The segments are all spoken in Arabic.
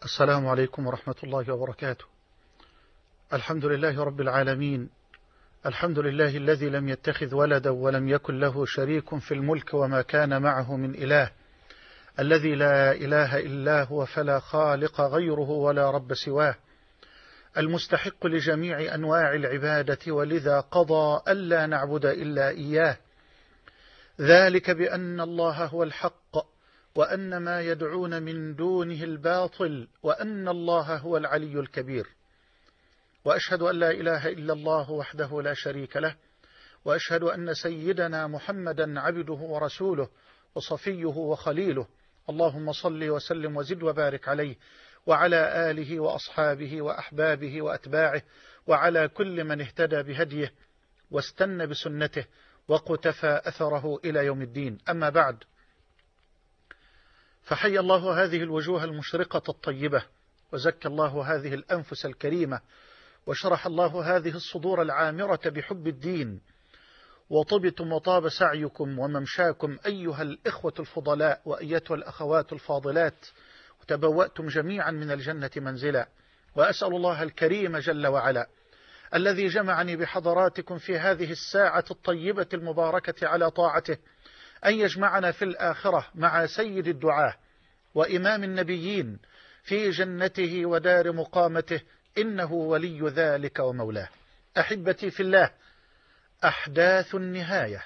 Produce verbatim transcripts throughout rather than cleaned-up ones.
السلام عليكم ورحمة الله وبركاته. الحمد لله رب العالمين، الحمد لله الذي لم يتخذ ولدا ولم يكن له شريك في الملك وما كان معه من إله، الذي لا إله إلا هو فلا خالق غيره ولا رب سواه، المستحق لجميع أنواع العبادة ولذا قضى ألا نعبد إلا إياه، ذلك بأن الله هو الحق وأن ما يدعون من دونه الباطل وأن الله هو العلي الكبير. وأشهد أن لا إله إلا الله وحده لا شريك له، وأشهد أن سيدنا محمدا عبده ورسوله وصفيه وخليله، اللهم صل وسلم وزد وبارك عليه وعلى آله وأصحابه وأحبابه وأتباعه وعلى كل من اهتدى بهديه واستنى بسنته وقتفى أثره إلى يوم الدين. أما بعد، فحي الله هذه الوجوه المشرقة الطيبة، وزكى الله هذه الأنفس الكريمة، وشرح الله هذه الصدور العامرة بحب الدين، وطبتم وطاب سعيكم وممشاكم أيها الإخوة الفضلاء وأيتها الأخوات الفاضلات، وتبوأتم جميعا من الجنة منزلا. وأسأل الله الكريم جل وعلا الذي جمعني بحضراتكم في هذه الساعة الطيبة المباركة على طاعته أن يجمعنا في الآخرة مع سيد الدعاة وإمام النبيين في جنته ودار مقامته، إنه ولي ذلك ومولاه. أحبتي في الله، أحداث النهاية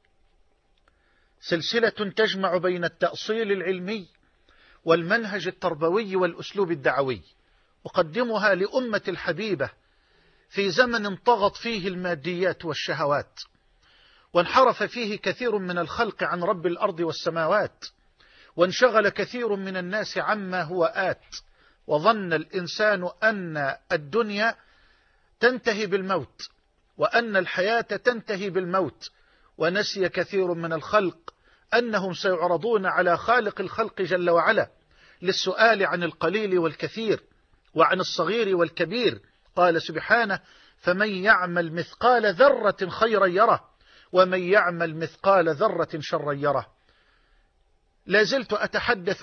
سلسلة تجمع بين التأصيل العلمي والمنهج التربوي والأسلوب الدعوي، أقدمها لأمة الحبيبة في زمن طغت فيه الماديات والشهوات، وانحرف فيه كثير من الخلق عن رب الأرض والسماوات، وانشغل كثير من الناس عما هو آت، وظن الإنسان أن الدنيا تنتهي بالموت وأن الحياة تنتهي بالموت، ونسي كثير من الخلق أنهم سيعرضون على خالق الخلق جل وعلا للسؤال عن القليل والكثير وعن الصغير والكبير. قال سبحانه: فمن يعمل مثقال ذرة خيرا يره ومن يعمل مثقال ذرة شرا يره. لا زلت أتحدث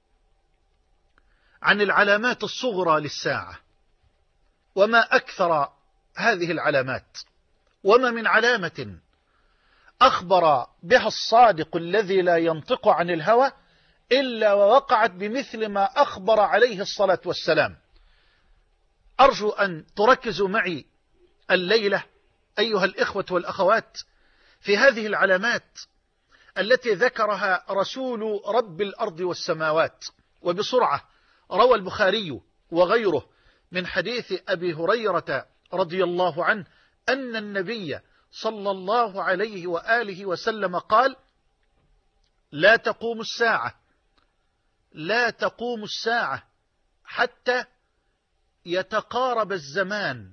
عن العلامات الصغرى للساعة، وما أكثر هذه العلامات، وما من علامة أخبر بها الصادق الذي لا ينطق عن الهوى إلا ووقعت بمثل ما أخبر عليه الصلاة والسلام. أرجو أن تركزوا معي الليلة أيها الإخوة والأخوات في هذه العلامات التي ذكرها رسول رب الأرض والسماوات. وبسرعة، روى البخاري وغيره من حديث أبي هريرة رضي الله عنه أن النبي صلى الله عليه وآله وسلم قال: لا تقوم الساعة لا تقوم الساعة حتى يتقارب الزمان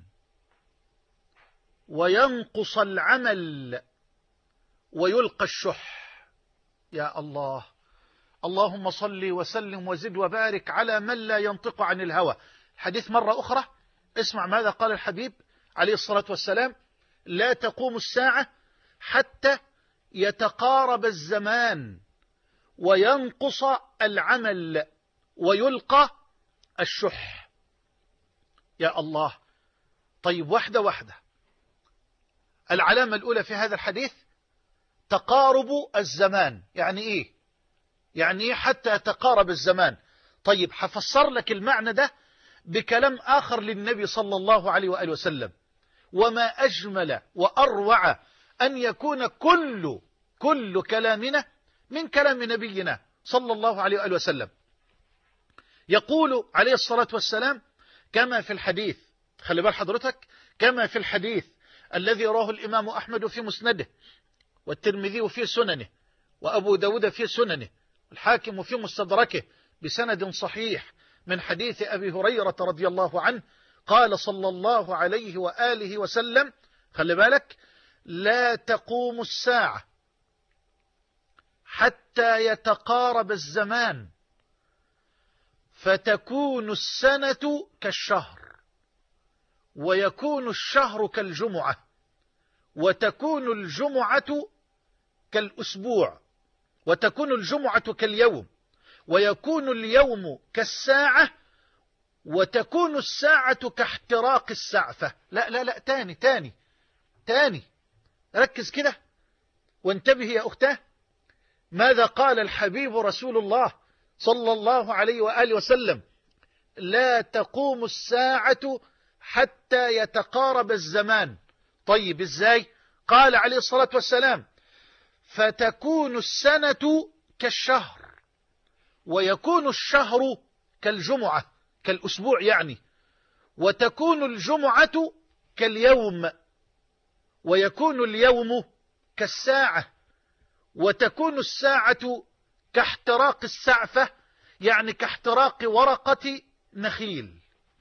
وينقص العمل ويلقى الشح. يا الله، اللهم صل وسلم وزد وبارك على من لا ينطق عن الهوى. حديث مرة أخرى، اسمع ماذا قال الحبيب عليه الصلاة والسلام: لا تقوم الساعة حتى يتقارب الزمان وينقص العمل ويلقى الشح. يا الله. طيب، واحدة واحدة. العلامة الأولى في هذا الحديث تقارب الزمان. يعني إيه؟ يعني إيه حتى يتقارب الزمان؟ طيب، حفسر لك المعنى ده بكلام آخر للنبي صلى الله عليه وآله وسلم. وما أجمل وأروع أن يكون كل كل كلامنا من كلام نبينا صلى الله عليه وآله وسلم. يقول عليه الصلاة والسلام كما في الحديث، خلي بال حضرتك، كما في الحديث الذي رواه الإمام أحمد في مسنده، والترمذي في سننه، وأبو داود في سننه، والحاكم في مستدركه بسند صحيح من حديث أبي هريرة رضي الله عنه قال صلى الله عليه وآله وسلم، خلي بالك: لا تقوم الساعة حتى يتقارب الزمان فتكون السنة كالشهر، ويكون الشهر كالجمعة، وتكون الجمعة كالأسبوع، وتكون الجمعة كاليوم، ويكون اليوم كالساعة، وتكون الساعة كاحتراق السعفة. لا لا لا تاني تاني تاني، ركز كده وانتبه يا أختاه. ماذا قال الحبيب رسول الله صلى الله عليه وآله وسلم؟ لا تقوم الساعة حتى يتقارب الزمان. طيب ازاي؟ قال عليه الصلاة والسلام: فتكون السنة كالشهر، ويكون الشهر كالجمعة، كالأسبوع يعني، وتكون الجمعة كاليوم، ويكون اليوم كالساعة، وتكون الساعة كاحتراق السعفة، يعني كاحتراق ورقة نخيل.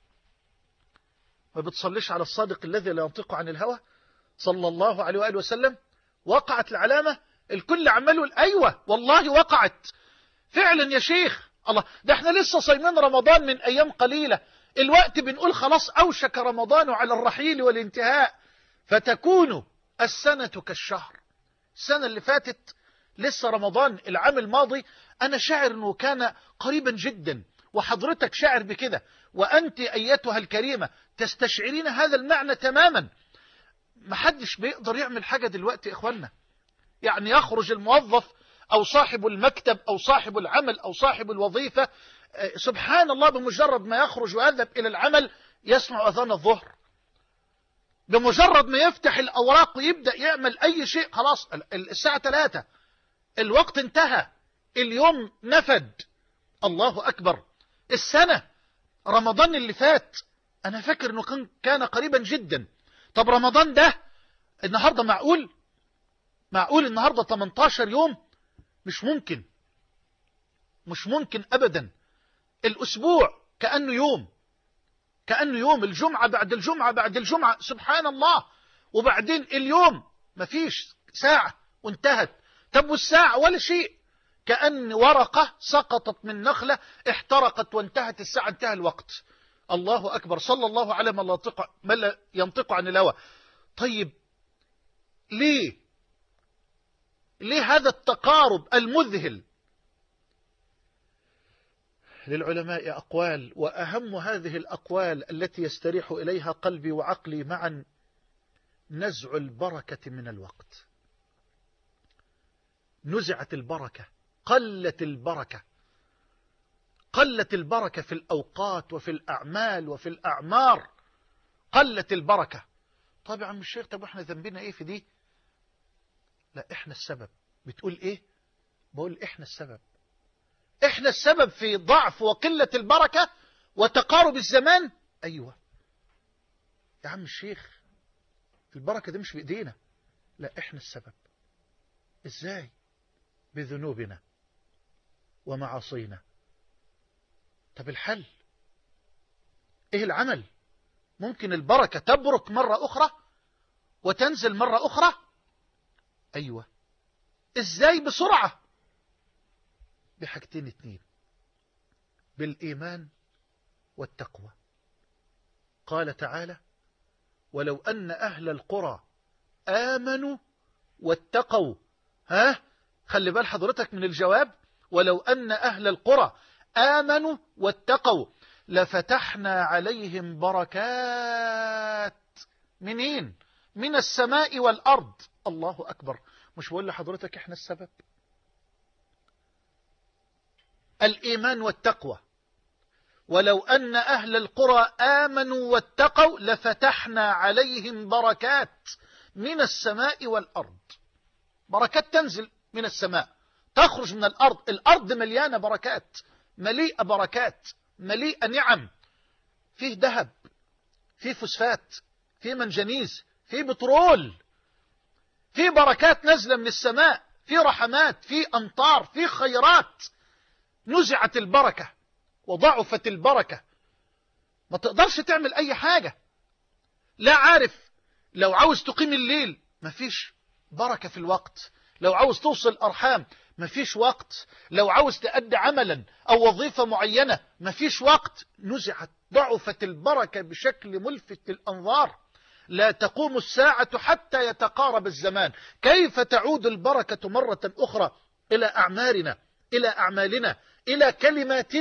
ما بتصليش على الصادق الذي لا ينطق عن الهوى صلى الله عليه وآله وسلم؟ وقعت العلامة، الكل عمله. أيوة والله وقعت فعلا يا شيخ. الله، ده احنا لسه صايمين رمضان من أيام قليلة، الوقت بنقول خلاص أوشك رمضان على الرحيل والانتهاء. فتكون السنة كالشهر. السنة اللي فاتت لسه رمضان العام الماضي، أنا شاعر أنه كان قريبا جدا، وحضرتك شاعر بكده، وأنت أيتها الكريمة تستشعرين هذا المعنى تماما. محدش بيقدر يعمل حاجة دلوقتي يا إخوانا. يعني يخرج الموظف أو صاحب المكتب أو صاحب العمل أو صاحب الوظيفة، سبحان الله، بمجرد ما يخرج ويذهب إلى العمل يسمع أذان الظهر، بمجرد ما يفتح الأوراق ويبدأ يعمل أي شيء خلاص الساعة ثلاثة، الوقت انتهى، اليوم نفد. الله أكبر. السنة رمضان اللي فات أنا فاكر أنه كان قريبا جدا. طب رمضان ده النهاردة معقول؟ معقول النهاردة ثمانية عشر يوم؟ مش ممكن، مش ممكن أبدا. الأسبوع كأنه يوم، كأنه يوم، الجمعة بعد الجمعة بعد الجمعة، سبحان الله. وبعدين اليوم مفيش، ساعة وانتهت. طب والساعة ولا شيء، كأن ورقة سقطت من نخلة احترقت وانتهت الساعة، انتهى الوقت. الله أكبر. صلى الله على من لا ينطق, من لا ينطق عن الهوى. طيب ليه ليه هذا التقارب المذهل؟ للعلماء أقوال، وأهم هذه الأقوال التي يستريح إليها قلبي وعقلي معا: نزع البركة من الوقت. نزعت البركة، قلت البركة، قلت البركة في الأوقات وفي الأعمال وفي الأعمار، قلت البركة. طب يا عم الشيخ، طب احنا ذنبنا ايه في دي؟ لا، احنا السبب. بتقول ايه؟ بقول احنا السبب. احنا السبب في ضعف وقلة البركة وتقارب الزمان. ايوه يا عم الشيخ، البركة دي مش بإيدينا. لا، احنا السبب. ازاي؟ بذنوبنا ومعاصينا. طب الحل ايه؟ العمل. ممكن البركة تبرك مرة أخرى وتنزل مرة أخرى. أيوة. إزاي؟ بسرعة، بحاجتين اتنين: بالإيمان والتقوى. قال تعالى: ولو أن أهل القرى آمنوا واتقوا. ها، خلي بال حضرتك من الجواب: ولو أن أهل القرى آمنوا واتقوا لفتحنا عليهم بركات. منين؟ من السماء والأرض. الله أكبر. مش بقول لحضرتك احنا السبب؟ الإيمان والتقوى. ولو أن أهل القرى آمنوا واتقوا لفتحنا عليهم بركات من السماء والأرض. بركات تنزل من السماء، تخرج من الأرض. الأرض مليانة بركات، مليئة بركات، مليئة نعم. فيه ذهب، فيه فوسفات، فيه منجنيز، فيه بترول، فيه بركات نزل من السماء، فيه رحمات، فيه أمطار، فيه خيرات. نزعت البركة وضعفت البركة، ما تقدرش تعمل أي حاجة. لا عارف، لو عاوز تقيم الليل مفيش بركة في الوقت، لو عاوز توصل أرحام مفيش وقت، لو عاوز تأدي عملا أو وظيفة معينة مفيش وقت. نزعت، ضعفت البركة بشكل ملفت للأنظار. لا تقوم الساعة حتى يتقارب الزمان. كيف تعود البركة مرة أخرى إلى أعمارنا، إلى أعمالنا، إلى كلماتنا،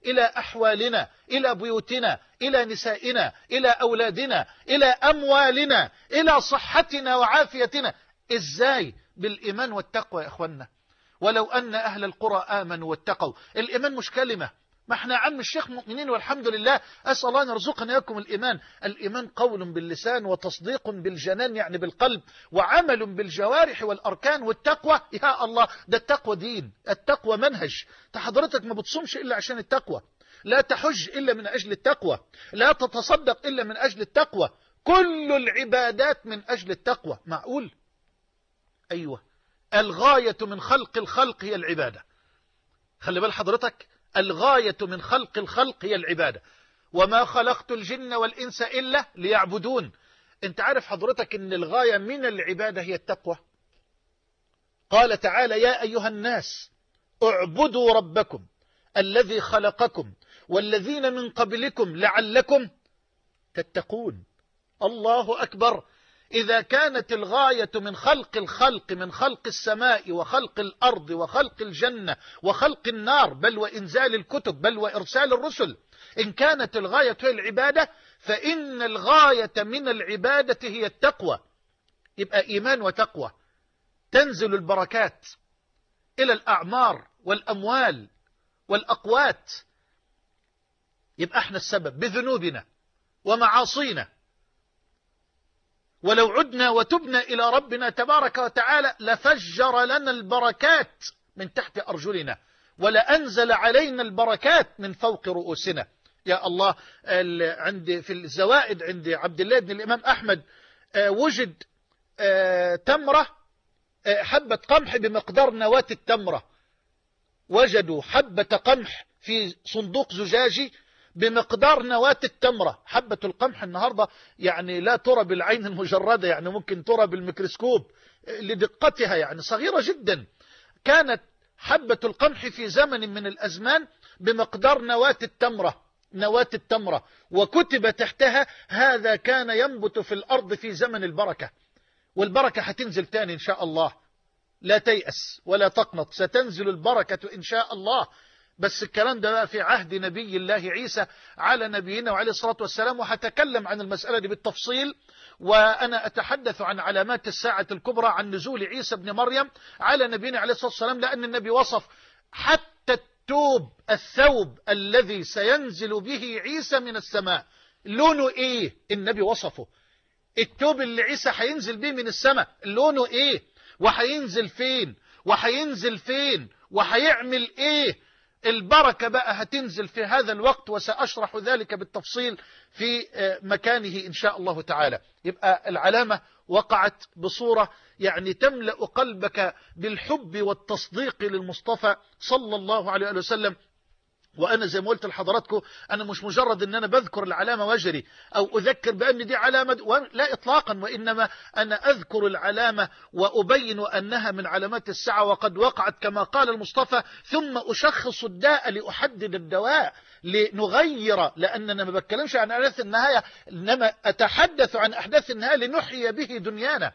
إلى أحوالنا، إلى بيوتنا، إلى نسائنا، إلى أولادنا، إلى أموالنا، إلى صحتنا وعافيتنا. إزاي؟ بالإيمان والتقوى يا أخوانا. ولو أن أهل القرى آمنوا واتقوا. الإيمان مش كلمة، ما احنا عم الشيخ مؤمنين والحمد لله، أسأل الله أن يرزقنا إياكم الإيمان. الإيمان قول باللسان وتصديق بالجنان يعني بالقلب، وعمل بالجوارح والأركان. والتقوى يا الله ده التقوى دين، التقوى منهج. حضرتك ما بتصومش إلا عشان التقوى، لا تحج إلا من أجل التقوى، لا تتصدق إلا من أجل التقوى، كل العبادات من أجل التقوى. معقول؟ أيوة، الغاية من خلق الخلق هي العبادة. خلي بال حضرتك، الغاية من خلق الخلق هي العبادة. وما خلقت الجن والإنس إلا ليعبدون. انت عارف حضرتك ان الغاية من العبادة هي التقوى. قال تعالى يا أيها الناس اعبدوا ربكم الذي خلقكم والذين من قبلكم لعلكم تتقون. الله أكبر. إذا كانت الغاية من خلق الخلق، من خلق السماء وخلق الأرض وخلق الجنة وخلق النار، بل وإنزال الكتب، بل وإرسال الرسل، إن كانت الغاية هي العبادة، فإن الغاية من العبادة هي التقوى. يبقى إيمان وتقوى، تنزل البركات إلى الأعمار والأموال والأقوات. يبقى احنا السبب بذنوبنا ومعاصينا، ولو عدنا وتبنا إلى ربنا تبارك وتعالى لفجر لنا البركات من تحت أرجلنا، ولأنزل علينا البركات من فوق رؤوسنا. يا الله، عند في الزوائد عند عبد الله بن الإمام أحمد وجد تمرة، حبة قمح بمقدار نواة التمرة. وجدوا حبة قمح في صندوق زجاجي بمقدار نواة التمرة. حبة القمح النهاردة يعني لا ترى بالعين المجردة، يعني ممكن ترى بالميكروسكوب لدقتها، يعني صغيرة جدا. كانت حبة القمح في زمن من الأزمان بمقدار نواة التمرة، نواة التمرة، وكتب تحتها هذا كان ينبت في الأرض في زمن البركة. والبركة هتنزل تاني إن شاء الله، لا تيأس ولا تقنط، ستنزل البركة إن شاء الله. بس الكلام ده في عهد نبي الله عيسى على نبينا وعليه الصلاة والسلام، وهتكلم عن المسألة دي بالتفصيل. وأنا أتحدث عن علامات الساعة الكبرى، عن نزول عيسى بن مريم على نبينا عليه الصلاة والسلام، لأن النبي وصف حتى التوب، الثوب الذي سينزل به عيسى من السماء لونه إيه، النبي وصفه. التوب اللي عيسى هينزل به من السماء لونه إيه، وهينزل فين، وهينزل فين، وهيعمل إيه. البركة بقى هتنزل في هذا الوقت، وسأشرح ذلك بالتفصيل في مكانه إن شاء الله تعالى. يبقى العلامة وقعت بصورة يعني تملأ قلبك بالحب والتصديق للمصطفى صلى الله عليه وسلم. وأنا زي ما قلت لحضراتكم، أنا مش مجرد أن أنا بذكر العلامة واجري أو أذكر بأن دي علامة، لا إطلاقا، وإنما أنا أذكر العلامة وأبين أنها من علامات الساعة وقد وقعت كما قال المصطفى، ثم أشخص الداء لأحدد الدواء لنغير، لأننا ما بتكلمش عن أحداث النهاية، إنما أتحدث عن أحداث النهاية لنحيي به دنيانا،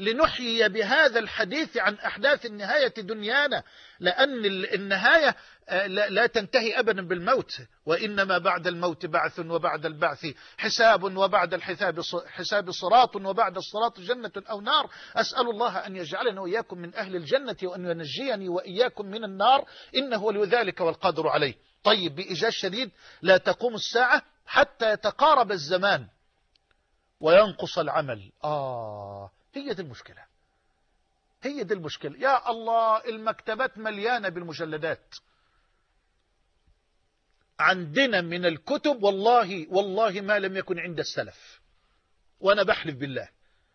لنحيي بهذا الحديث عن أحداث النهاية دنيانا. لأن النهاية لا تنتهي أبدا بالموت، وإنما بعد الموت بعث، وبعد البعث حساب، وبعد الحساب حساب صراط، وبعد الصراط جنة أو نار. أسأل الله أن يجعلنا وإياكم من أهل الجنة، وأن ينجيني وإياكم من النار، إنه ولي ذلك والقادر عليه. طيب، بإيجاز شديد لا تقوم الساعة حتى يتقارب الزمان وينقص العمل. آه هي دي المشكلة، هي دي المشكلة. يا الله، المكتبات مليانة بالمجلدات عندنا من الكتب، والله والله ما لم يكن عند السلف، وأنا بحلف بالله.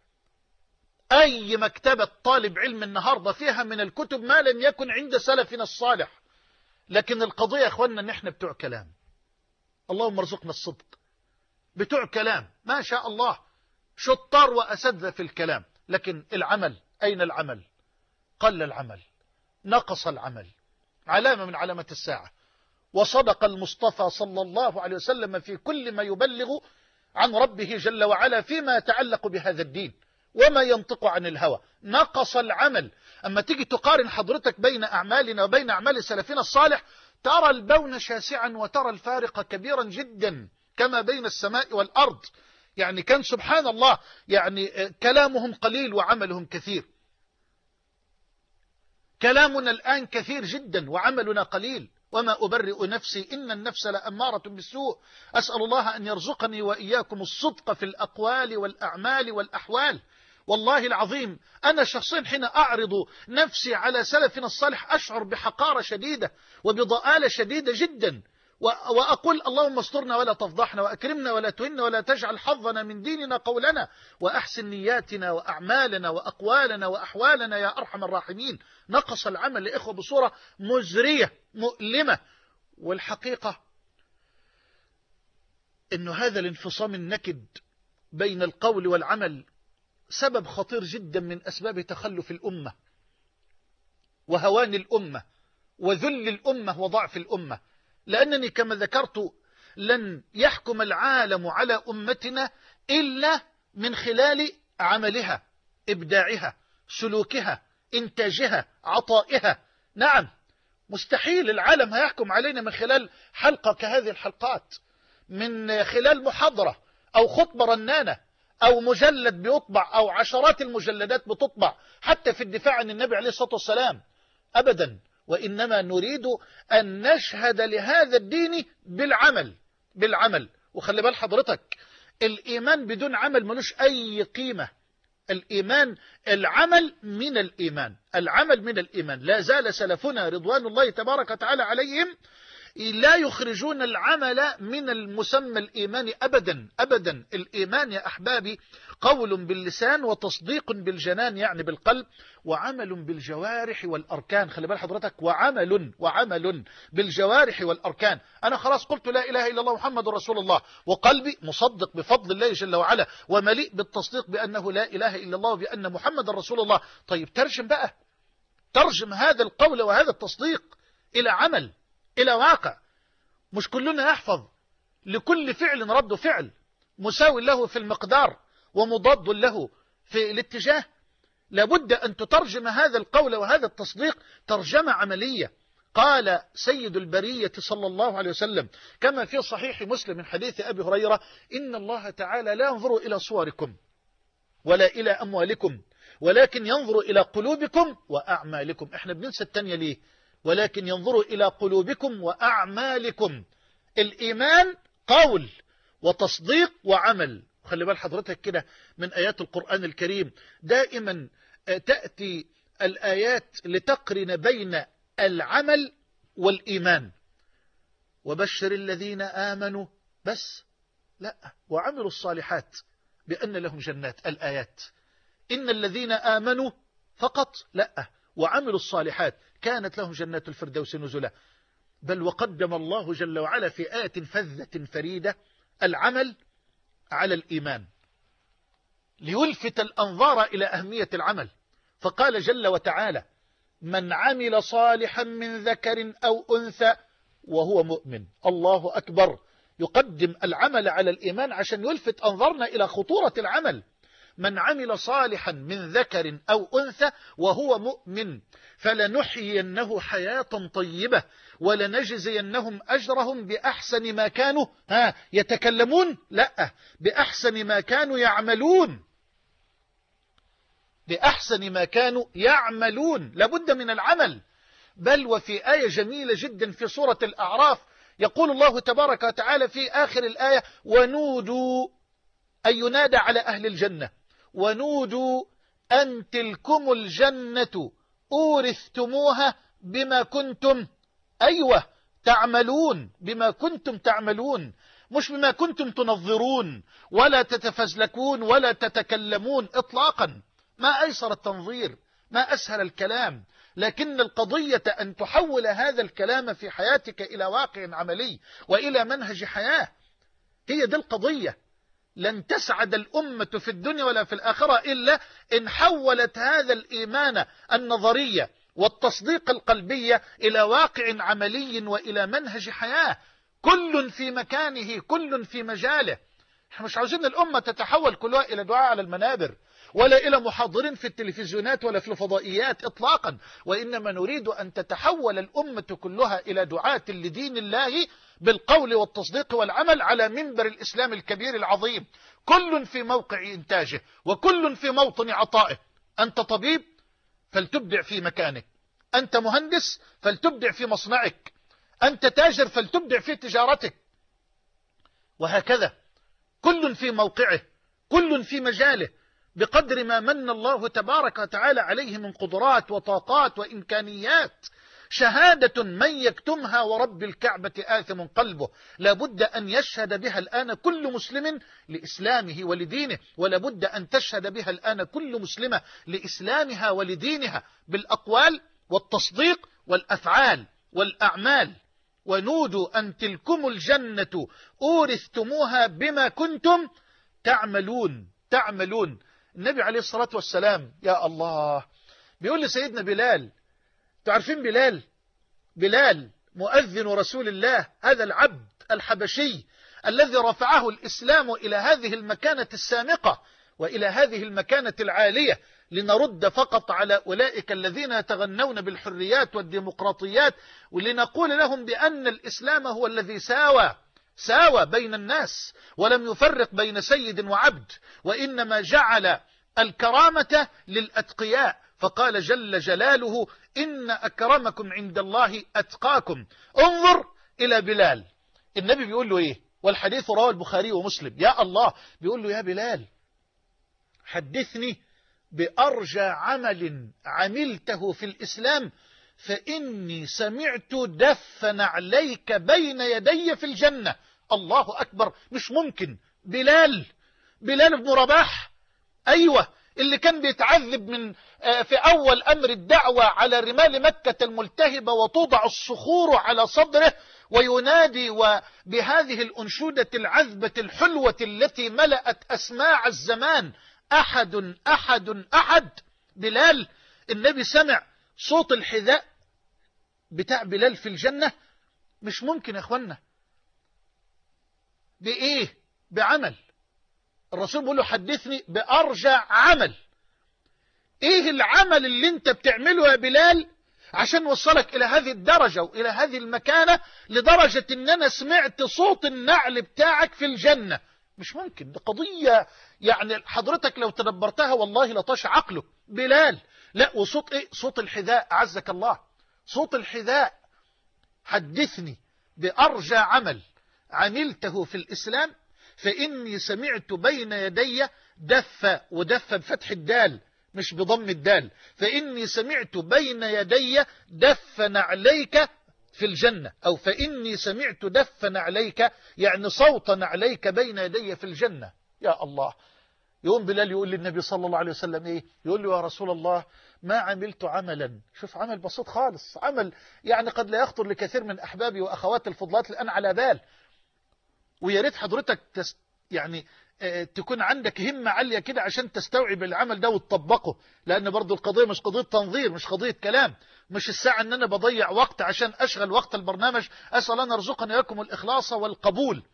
أي مكتبة طالب علم النهاردة فيها من الكتب ما لم يكن عند سلفنا الصالح. لكن القضية يا أخوانا أن احنا بتوع كلام، اللهم ارزقنا الصدق، بتوع كلام ما شاء الله، شطار وأساتذة في الكلام، لكن العمل، أين العمل؟ قل العمل، نقص العمل. علامة من علامات الساعة. وصدق المصطفى صلى الله عليه وسلم في كل ما يبلغ عن ربه جل وعلا فيما يتعلق بهذا الدين، وما ينطق عن الهوى. نقص العمل. أما تيجي تقارن حضرتك بين أعمالنا وبين أعمال سلفنا الصالح، ترى البون شاسعا وترى الفارق كبيرا جدا كما بين السماء والأرض. يعني كان سبحان الله يعني كلامهم قليل وعملهم كثير. كلامنا الآن كثير جدا وعملنا قليل. وما أبرئ نفسي إن النفس لأمارة بالسوء. أسأل الله أن يرزقني وإياكم الصدق في الأقوال والأعمال والأحوال. والله العظيم أنا شخصيا حين أعرض نفسي على سلفنا الصالح أشعر بحقارة شديدة وبضآلة شديدة جدا، وأقول اللهم استرنا ولا تفضحنا، وأكرمنا ولا تهنا، ولا تجعل حظنا من ديننا قولنا، وأحسن نياتنا وأعمالنا وأقوالنا وأحوالنا يا أرحم الراحمين. نقص العمل لإخوة بصورة مزرية مؤلمة. والحقيقة أن هذا الانفصام النكد بين القول والعمل سبب خطير جدا من أسباب تخلف الأمة وهوان الأمة وذل الأمة وضعف الأمة. لأنني كما ذكرت لن يحكم العالم على أمتنا إلا من خلال عملها، إبداعها، سلوكها، إنتاجها، عطائها. نعم، مستحيل العالم هيحكم علينا من خلال حلقة كهذه الحلقات، من خلال محاضرة أو خطبة رنانة أو مجلد بيطبع أو عشرات المجلدات بتطبع حتى في الدفاع عن النبي عليه الصلاة والسلام. أبدا، وإنما نريد أن نشهد لهذا الدين بالعمل بالعمل. وخلي بال حضرتك، الإيمان بدون عمل ملوش أي قيمة. الإيمان العمل من الإيمان العمل من الإيمان. لا زال سلفنا رضوان الله تبارك وتعالى عليهم لا يخرجون العمل من المسمى الإيمان أبدا أبدا. الإيمان يا أحبابي قول باللسان وتصديق بالجنان يعني بالقلب، وعمل بالجوارح والأركان. خلي بال حضرتك، وعمل وعمل بالجوارح والأركان. أنا خلاص قلت لا إله إلا الله محمد رسول الله، وقلبي مصدق بفضل الله جل وعلا ومليء بالتصديق بأنه لا إله إلا الله وبأن محمد رسول الله. طيب ترجم بقى، ترجم هذا القول وهذا التصديق إلى عمل، إلى واقع. مش كلنا يحفظ لكل فعل رد فعل مساوي له في المقدار ومضاد له في الاتجاه. لابد أن تترجم هذا القول وهذا التصديق ترجمة عملية. قال سيد البرية صلى الله عليه وسلم كما في صحيح مسلم من حديث أبي هريرة: إن الله تعالى لا ينظر إلى صوركم ولا إلى أموالكم ولكن ينظر إلى قلوبكم وأعمالكم. احنا بننسى التانية ليه؟ ولكن ينظر إلى قلوبكم وأعمالكم. الإيمان قول وتصديق وعمل. خلي بال حضرتك كده من آيات القرآن الكريم دائما تأتي الآيات لتقرن بين العمل والإيمان. وبشر الذين آمنوا بس لا وعملوا الصالحات بأن لهم جنات. الآيات إن الذين آمنوا فقط لا، وعملوا الصالحات كانت لهم جنات الفردوس نزلا. بل وقدم الله جل وعلا في آية فذة فريدة العمل على الإيمان ليلفت الأنظار إلى أهمية العمل. فقال جل وتعالى: من عمل صالحا من ذكر أو أنثى وهو مؤمن. الله أكبر، يقدم العمل على الإيمان عشان يلفت أنظارنا إلى خطورة العمل. من عمل صالحا من ذكر أو أنثى وهو مؤمن فلنحيينه حياة طيبة ولنجزينهم أجرهم بأحسن ما كانوا ها يتكلمون لا بأحسن ما كانوا يعملون. بأحسن ما كانوا يعملون. لابد من العمل. بل وفي آية جميلة جدا في سورة الأعراف يقول الله تبارك وتعالى في آخر الآية: ونودوا، أي ينادى على أهل الجنة، ونودوا أن تلكم الجنة أورثتموها بما كنتم أيوة تعملون. بما كنتم تعملون، مش بما كنتم تنظرون ولا تتفزلكون ولا تتكلمون إطلاقا. ما أيسر التنظير، ما أسهل الكلام، لكن القضية أن تحول هذا الكلام في حياتك إلى واقع عملي وإلى منهج حياة. هي دي القضية. لن تسعد الأمة في الدنيا ولا في الآخرة إلا إن حولت هذا الإيمان النظرية والتصديق القلبي إلى واقع عملي وإلى منهج حياة. كل في مكانه، كل في مجاله. احنا مش عاوزين الأمة تتحول كلها إلى دعاء على المنابر ولا إلى محاضر في التلفزيونات ولا في الفضائيات إطلاقا، وإنما نريد أن تتحول الأمة كلها إلى دعاة لدين الله بالقول والتصديق والعمل على منبر الإسلام الكبير العظيم، كل في موقع إنتاجه وكل في موطن عطائه. أنت طبيب فلتبدع في مكانك، أنت مهندس فلتبدع في مصنعك، أنت تاجر فلتبدع في تجارتك، وهكذا كل في موقعه، كل في مجاله، بقدر ما من الله تبارك وتعالى عليه من قدرات وطاقات وإمكانيات. شهادة من يكتمها ورب الكعبة آثم قلبه، لابد أن يشهد بها الآن كل مسلم لإسلامه ولدينه، ولابد أن تشهد بها الآن كل مسلمة لإسلامها ولدينها بالأقوال والتصديق والأفعال والأعمال. ونودوا أن تلكم الجنة أورثتموها بما كنتم تعملون تعملون. النبي عليه الصلاة والسلام يا الله بيقول لسيدنا بلال، تعرفين بلال؟ بلال مؤذن رسول الله، هذا العبد الحبشي الذي رفعه الإسلام إلى هذه المكانة السامقة وإلى هذه المكانة العالية، لنرد فقط على أولئك الذين يتغنون بالحريات والديمقراطيات، ولنقول لهم بأن الإسلام هو الذي ساوى ساوى بين الناس ولم يفرق بين سيد وعبد، وإنما جعل الكرامة للأتقياء، فقال جل جلاله إن أكرمكم عند الله أتقاكم. انظر إلى بلال، النبي بيقول له إيه؟ والحديث رواه البخاري ومسلم. يا الله بيقول له يا بلال حدثني بأرجى عمل عملته في الإسلام، فإني سمعت دف نعليك بين يدي في الجنة. الله أكبر، مش ممكن. بلال بلال بن رباح، أيوة، اللي كان بيتعذب من في أول أمر الدعوة على رمال مكة الملتهبة وتوضع الصخور على صدره وينادي وبهذه الأنشودة العذبة الحلوة التي ملأت أسماع الزمان: أحد أحد أحد. بلال النبي سمع صوت الحذاء بتاع بلال في الجنة. مش ممكن يا أخوانا. بإيه؟ بعمل. الرسول بيقول له حدثني بأرجى عمل. إيه العمل اللي انت بتعمله يا بلال عشان وصلك إلى هذه الدرجة وإلى هذه المكانة، لدرجة إن أنا سمعت صوت النعل بتاعك في الجنة؟ مش ممكن. دي قضية يعني حضرتك لو تدبرتها والله لطاش عقله. بلال، لا، وصوت إيه؟ صوت الحذاء، أعزك الله، صوت الحذاء. حدثني بأرجى عمل عملته في الإسلام، فإني سمعت بين يدي دف، ودف بفتح الدال مش بضم الدال، فإني سمعت بين يدي دف نعليك في الجنة، أو فإني سمعت دف نعليك، يعني صوت نعليك بين يدي في الجنة. يا الله. يقوم بلال يقول للنبي صلى الله عليه وسلم إيه؟ يقول له يا رسول الله ما عملت عملا، شوف عمل بسيط خالص، عمل يعني قد لا يخطر لكثير من أحبابي وأخواتي الفضلات الآن على بال، ويا ريت حضرتك تست يعني اه تكون عندك همة عالية كده عشان تستوعب العمل ده وتطبقه، لأن برضو القضية مش قضية تنظير، مش قضية كلام، مش الساعة أن أنا بضيع وقت عشان أشغل وقت البرنامج. أسأل أن يرزقنا لكم الإخلاص والقبول.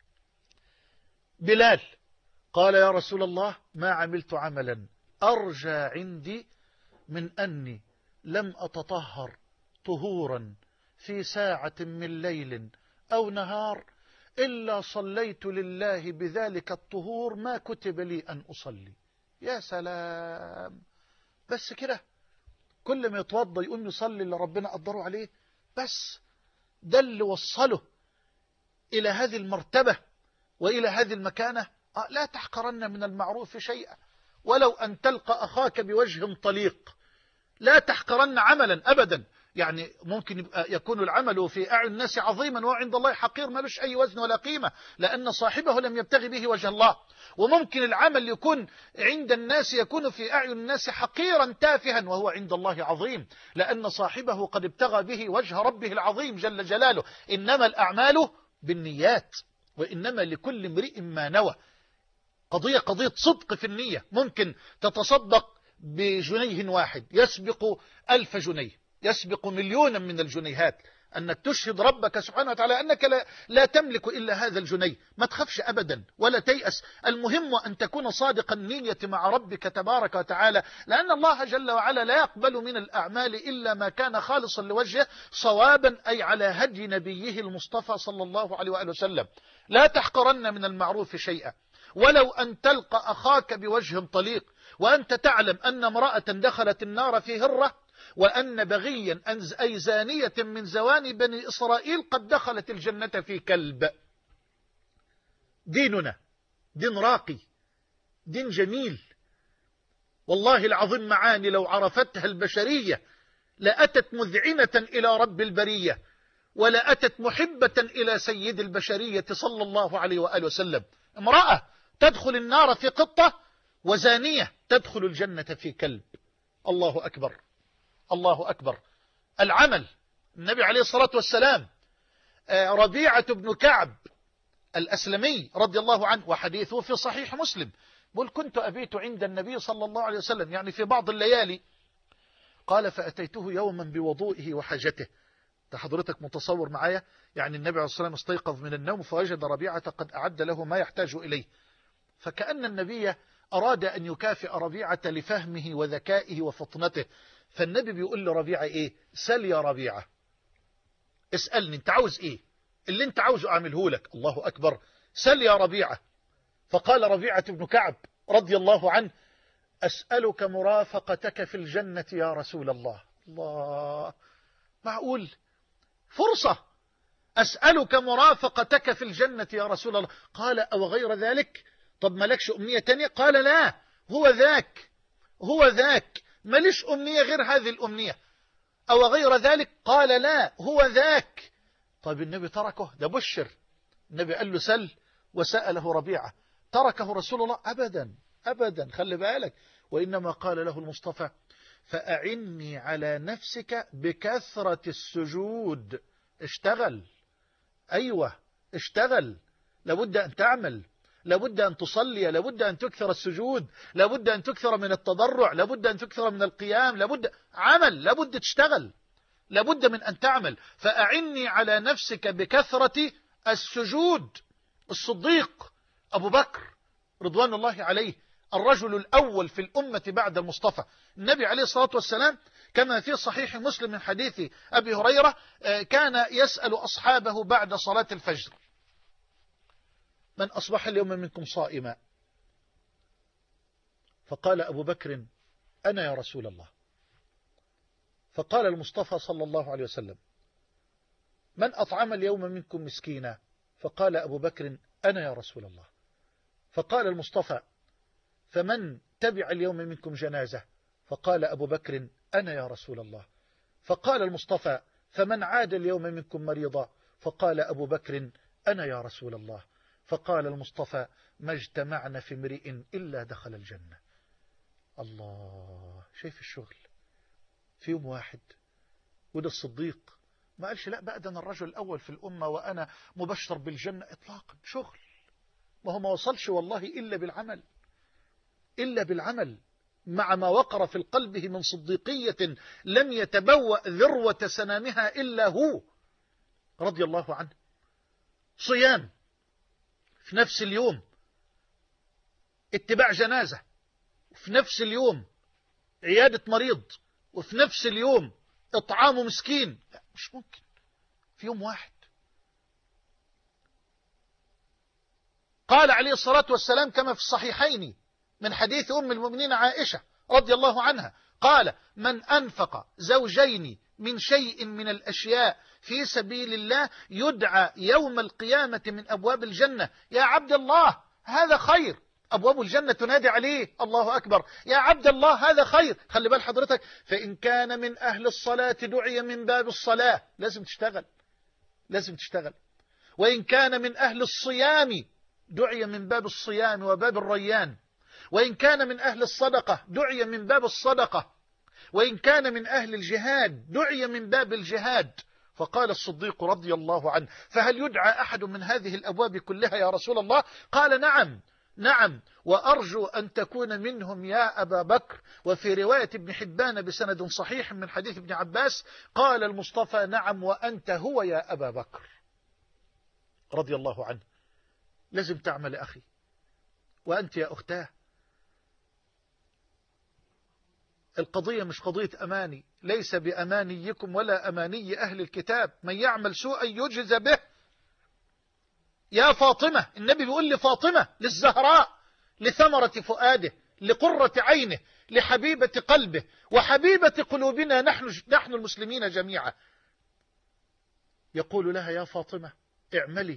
بلال قال يا رسول الله ما عملت عملا أرجى عندي من أني لم أتطهر طهورا في ساعة من ليل أو نهار إلا صليت لله بذلك الطهور ما كتب لي أن أصلي. يا سلام، بس كده كل ما يتوضى يقوم يصلي اللي ربنا قدره عليه. بس ده اللي وصله إلى هذه المرتبة وإلى هذه المكانة. لا تحقرن من المعروف شيئا ولو أن تلقى أخاك بوجه طليق. لا تحقرن عملا أبدا. يعني ممكن يبقى يكون العمل في أعين الناس عظيما وعند الله حقير، ما لش أي وزن ولا قيمة، لأن صاحبه لم يبتغي به وجه الله. وممكن العمل يكون عند الناس يكون في أعين الناس حقيرا تافها وهو عند الله عظيم، لأن صاحبه قد ابتغى به وجه ربه العظيم جل جلاله. إنما الأعمال بالنيات وإنما لكل امرئ ما نوى. قضية قضية صدق في النية. ممكن تتصدق بجنيه واحد يسبق ألف جنيه، يسبق مليونا من الجنيهات. أنك تشهد ربك سبحانه وتعالى أنك لا, لا تملك إلا هذا الجنيه. ما تخافش أبدا ولا تيأس، المهم أن تكون صادق النية مع ربك تبارك وتعالى، لأن الله جل وعلا لا يقبل من الأعمال إلا ما كان خالصا لوجهه صوابا، أي على هدي نبيه المصطفى صلى الله عليه وآله وسلم. لا تحقرن من المعروف شيئا، ولو أن تلقى أخاك بوجه طليق وأنت تعلم أن امرأة دخلت النار في هرة، وأن بغيا أي زانية من زواني بني إسرائيل قد دخلت الجنة في كلب. ديننا دين راقي، دين جميل، والله العظيم معاني لو عرفتها البشرية لأتت مذعنة إلى رب البرية، ولأتت محبة إلى سيد البشرية صلى الله عليه وآله وسلم. امرأة تدخل النار في قطة، وزانية تدخل الجنة في كلب. الله أكبر، الله أكبر. العمل، النبي عليه الصلاة والسلام ربيعة بن كعب الأسلمي رضي الله عنه، وحديثه في صحيح مسلم، بل كنت أبيت عند النبي صلى الله عليه وسلم يعني في بعض الليالي، قال فأتيته يوما بوضوئه وحاجته. حضرتك متصور معايا يعني النبي عليه الصلاة والسلام استيقظ من النوم فوجد ربيعة قد أعد له ما يحتاج إليه، فكأن النبي أراد أن يكافئ ربيعة لفهمه وذكائه وفطنته، فالنبي بيقول لربيعة إيه؟ سل يا ربيعة، اسألني أنت عاوز إيه، اللي أنت عاوزه أعمله لك. الله أكبر، سل يا ربيعة. فقال ربيعة بن كعب رضي الله عنه أسألك مرافقتك في الجنة يا رسول الله. الله، معقول؟ فرصة، أسألك مرافقتك في الجنة يا رسول الله. قال أو غير ذلك؟ طب مالكش أمنية تانية؟ قال لا، هو ذاك، هو ذاك، ماليش أمنية غير هذه الأمنية. أو غير ذلك؟ قال لا، هو ذاك. طيب النبي تركه؟ ده بشر. النبي قال له سل، وسأله ربيعة. تركه رسول الله؟ أبدا أبدا، خلي بالك. وإنما قال له المصطفى فأعني على نفسك بكثرة السجود. اشتغل، أيوة اشتغل، لابد أن تعمل، لابد أن تصلي، لابد أن تكثر السجود، لابد أن تكثر من التضرع، لابد أن تكثر من القيام، لابد عمل، لابد تشتغل، لابد من أن تعمل. فأعني على نفسك بكثرة السجود. الصديق أبو بكر رضوان الله عليه، الرجل الأول في الأمة بعد المصطفى، النبي عليه الصلاة والسلام كما في صحيح مسلم من حديث أبي هريرة كان يسأل أصحابه بعد صلاة الفجر من أصبح اليوم منكم صائما؟ فقال أبو بكر أنا يا رسول الله. فقال المصطفى صلى الله عليه وسلم من أطعم اليوم منكم مسكينا؟ فقال أبو بكر أنا يا رسول الله. فقال المصطفى فمن تبع اليوم منكم جنازة؟ فقال أبو بكر أنا يا رسول الله. فقال المصطفى فمن عاد اليوم منكم مريضا؟ فقال أبو بكر أنا يا رسول الله. فقال المصطفى ما اجتمعنا في امرئ إلا دخل الجنة. الله، شايف الشغل في يوم واحد. وده الصديق ما قالش لا بقى ده أنا الرجل الأول في الأمة وأنا مبشر بالجنة إطلاقا، شغل. ما هو ما وصلش والله إلا بالعمل، إلا بالعمل، مع ما وقر في قلبه من صديقية لم يتبوأ ذروة سنامها إلا هو رضي الله عنه. صيام في نفس اليوم، اتباع جنازة في نفس اليوم، عيادة مريض وفي نفس اليوم، إطعام مسكين، لا مش ممكن في يوم واحد. قال عليه الصلاة والسلام كما في الصحيحين من حديث أم المؤمنين عائشة رضي الله عنها قال من أنفق زوجين من شيء من الأشياء في سبيل الله يدعى يوم القيامة من أبواب الجنة يا عبد الله هذا خير. أبواب الجنة تنادي عليه الله أكبر يا عبد الله هذا خير. خلي بال حضرتك، فإن كان من أهل الصلاة دعي من باب الصلاة، لازم تشتغل، لازم تشتغل. وإن كان من أهل الصيام دعي من باب الصيام وباب الريان. وإن كان من أهل الصدقة دعي من باب الصدقة. وإن كان من أهل الجهاد دعي من باب الجهاد. فقال الصديق رضي الله عنه فهل يدعى أحد من هذه الأبواب كلها يا رسول الله؟ قال نعم. نعم، وأرجو أن تكون منهم يا أبا بكر. وفي رواية ابن حبان بسند صحيح من حديث ابن عباس قال المصطفى: نعم وأنت هو يا أبا بكر رضي الله عنه. لازم تعمل أخي، وأنت يا أختاه. القضية مش قضية أماني، ليس بأمانيكم ولا أماني أهل الكتاب، من يعمل سوءا يجز به. يا فاطمة، النبي بيقول لفاطمة للزهراء، لثمرة فؤاده، لقرة عينه، لحبيبة قلبه وحبيبة قلوبنا نحن, نحن المسلمين جميعا، يقول لها: يا فاطمة اعملي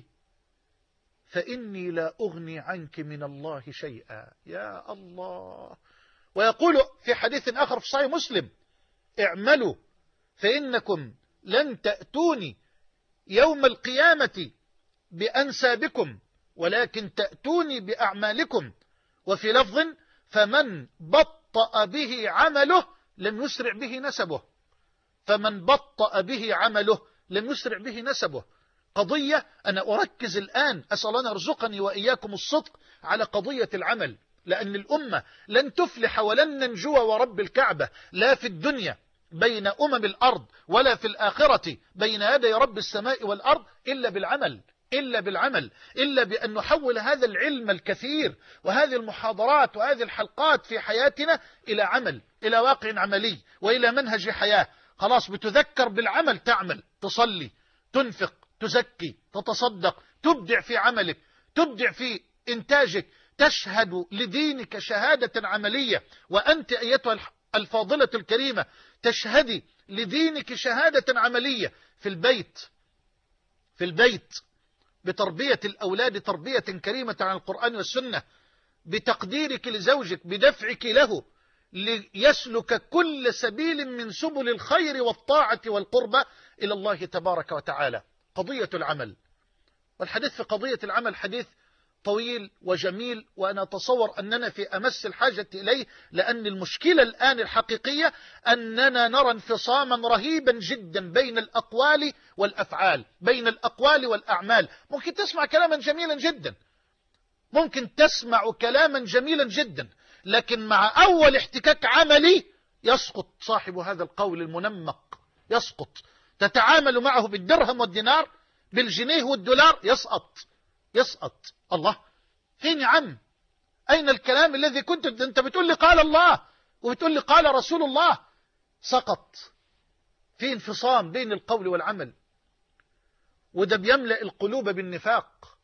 فإني لا أغني عنك من الله شيئا. يا الله. ويقول في حديث آخر في صحيح مسلم: اعملوا فإنكم لن تأتوني يوم القيامة بأنسابكم ولكن تأتوني بأعمالكم. وفي لفظ: فمن بطأ به عمله لم يسرع به نسبه. فمن بطأ به عمله لم يسرع به نسبه. قضية أنا أركز الآن، أسأل الله أن يرزقني وإياكم الصدق على قضية العمل، لأن الأمة لن تفلح ولن ننجو ورب الكعبة، لا في الدنيا بين أمم الأرض ولا في الآخرة بين يدي رب السماء والأرض إلا بالعمل، إلا بالعمل، إلا بأن نحول هذا العلم الكثير وهذه المحاضرات وهذه الحلقات في حياتنا إلى عمل، إلى واقع عملي وإلى منهج حياة. خلاص بتذكر بالعمل، تعمل، تصلي، تنفق، تزكي، تتصدق، تبدع في عملك، تبدع في إنتاجك، تشهد لدينك شهادة عملية. وأنت أيتها الفاضلة الكريمة تشهدي لدينك شهادة عملية في البيت، في البيت بتربية الأولاد تربية كريمة عن القرآن والسنة، بتقديرك لزوجك، بدفعك له ليسلك كل سبيل من سبل الخير والطاعة والقربة إلى الله تبارك وتعالى. قضية العمل، والحديث في قضية العمل حديث طويل وجميل، وأنا أتصور أننا في أمس الحاجة إليه، لأن المشكلة الآن الحقيقية أننا نرى انفصاما رهيبا جدا بين الأقوال والأفعال، بين الأقوال والأعمال. ممكن تسمع كلاما جميلا جدا، ممكن تسمع كلاما جميلا جدا، لكن مع أول احتكاك عملي يسقط صاحب هذا القول المنمق، يسقط. تتعامل معه بالدرهم والدينار، بالجنيه والدولار، يسقط، يسقط. الله، فين يا عم؟ أين الكلام الذي كنت أنت بتقول لي قال الله وبتقول لي قال رسول الله؟ سقط. في انفصام بين القول والعمل، وده بيملأ القلوب بالنفاق.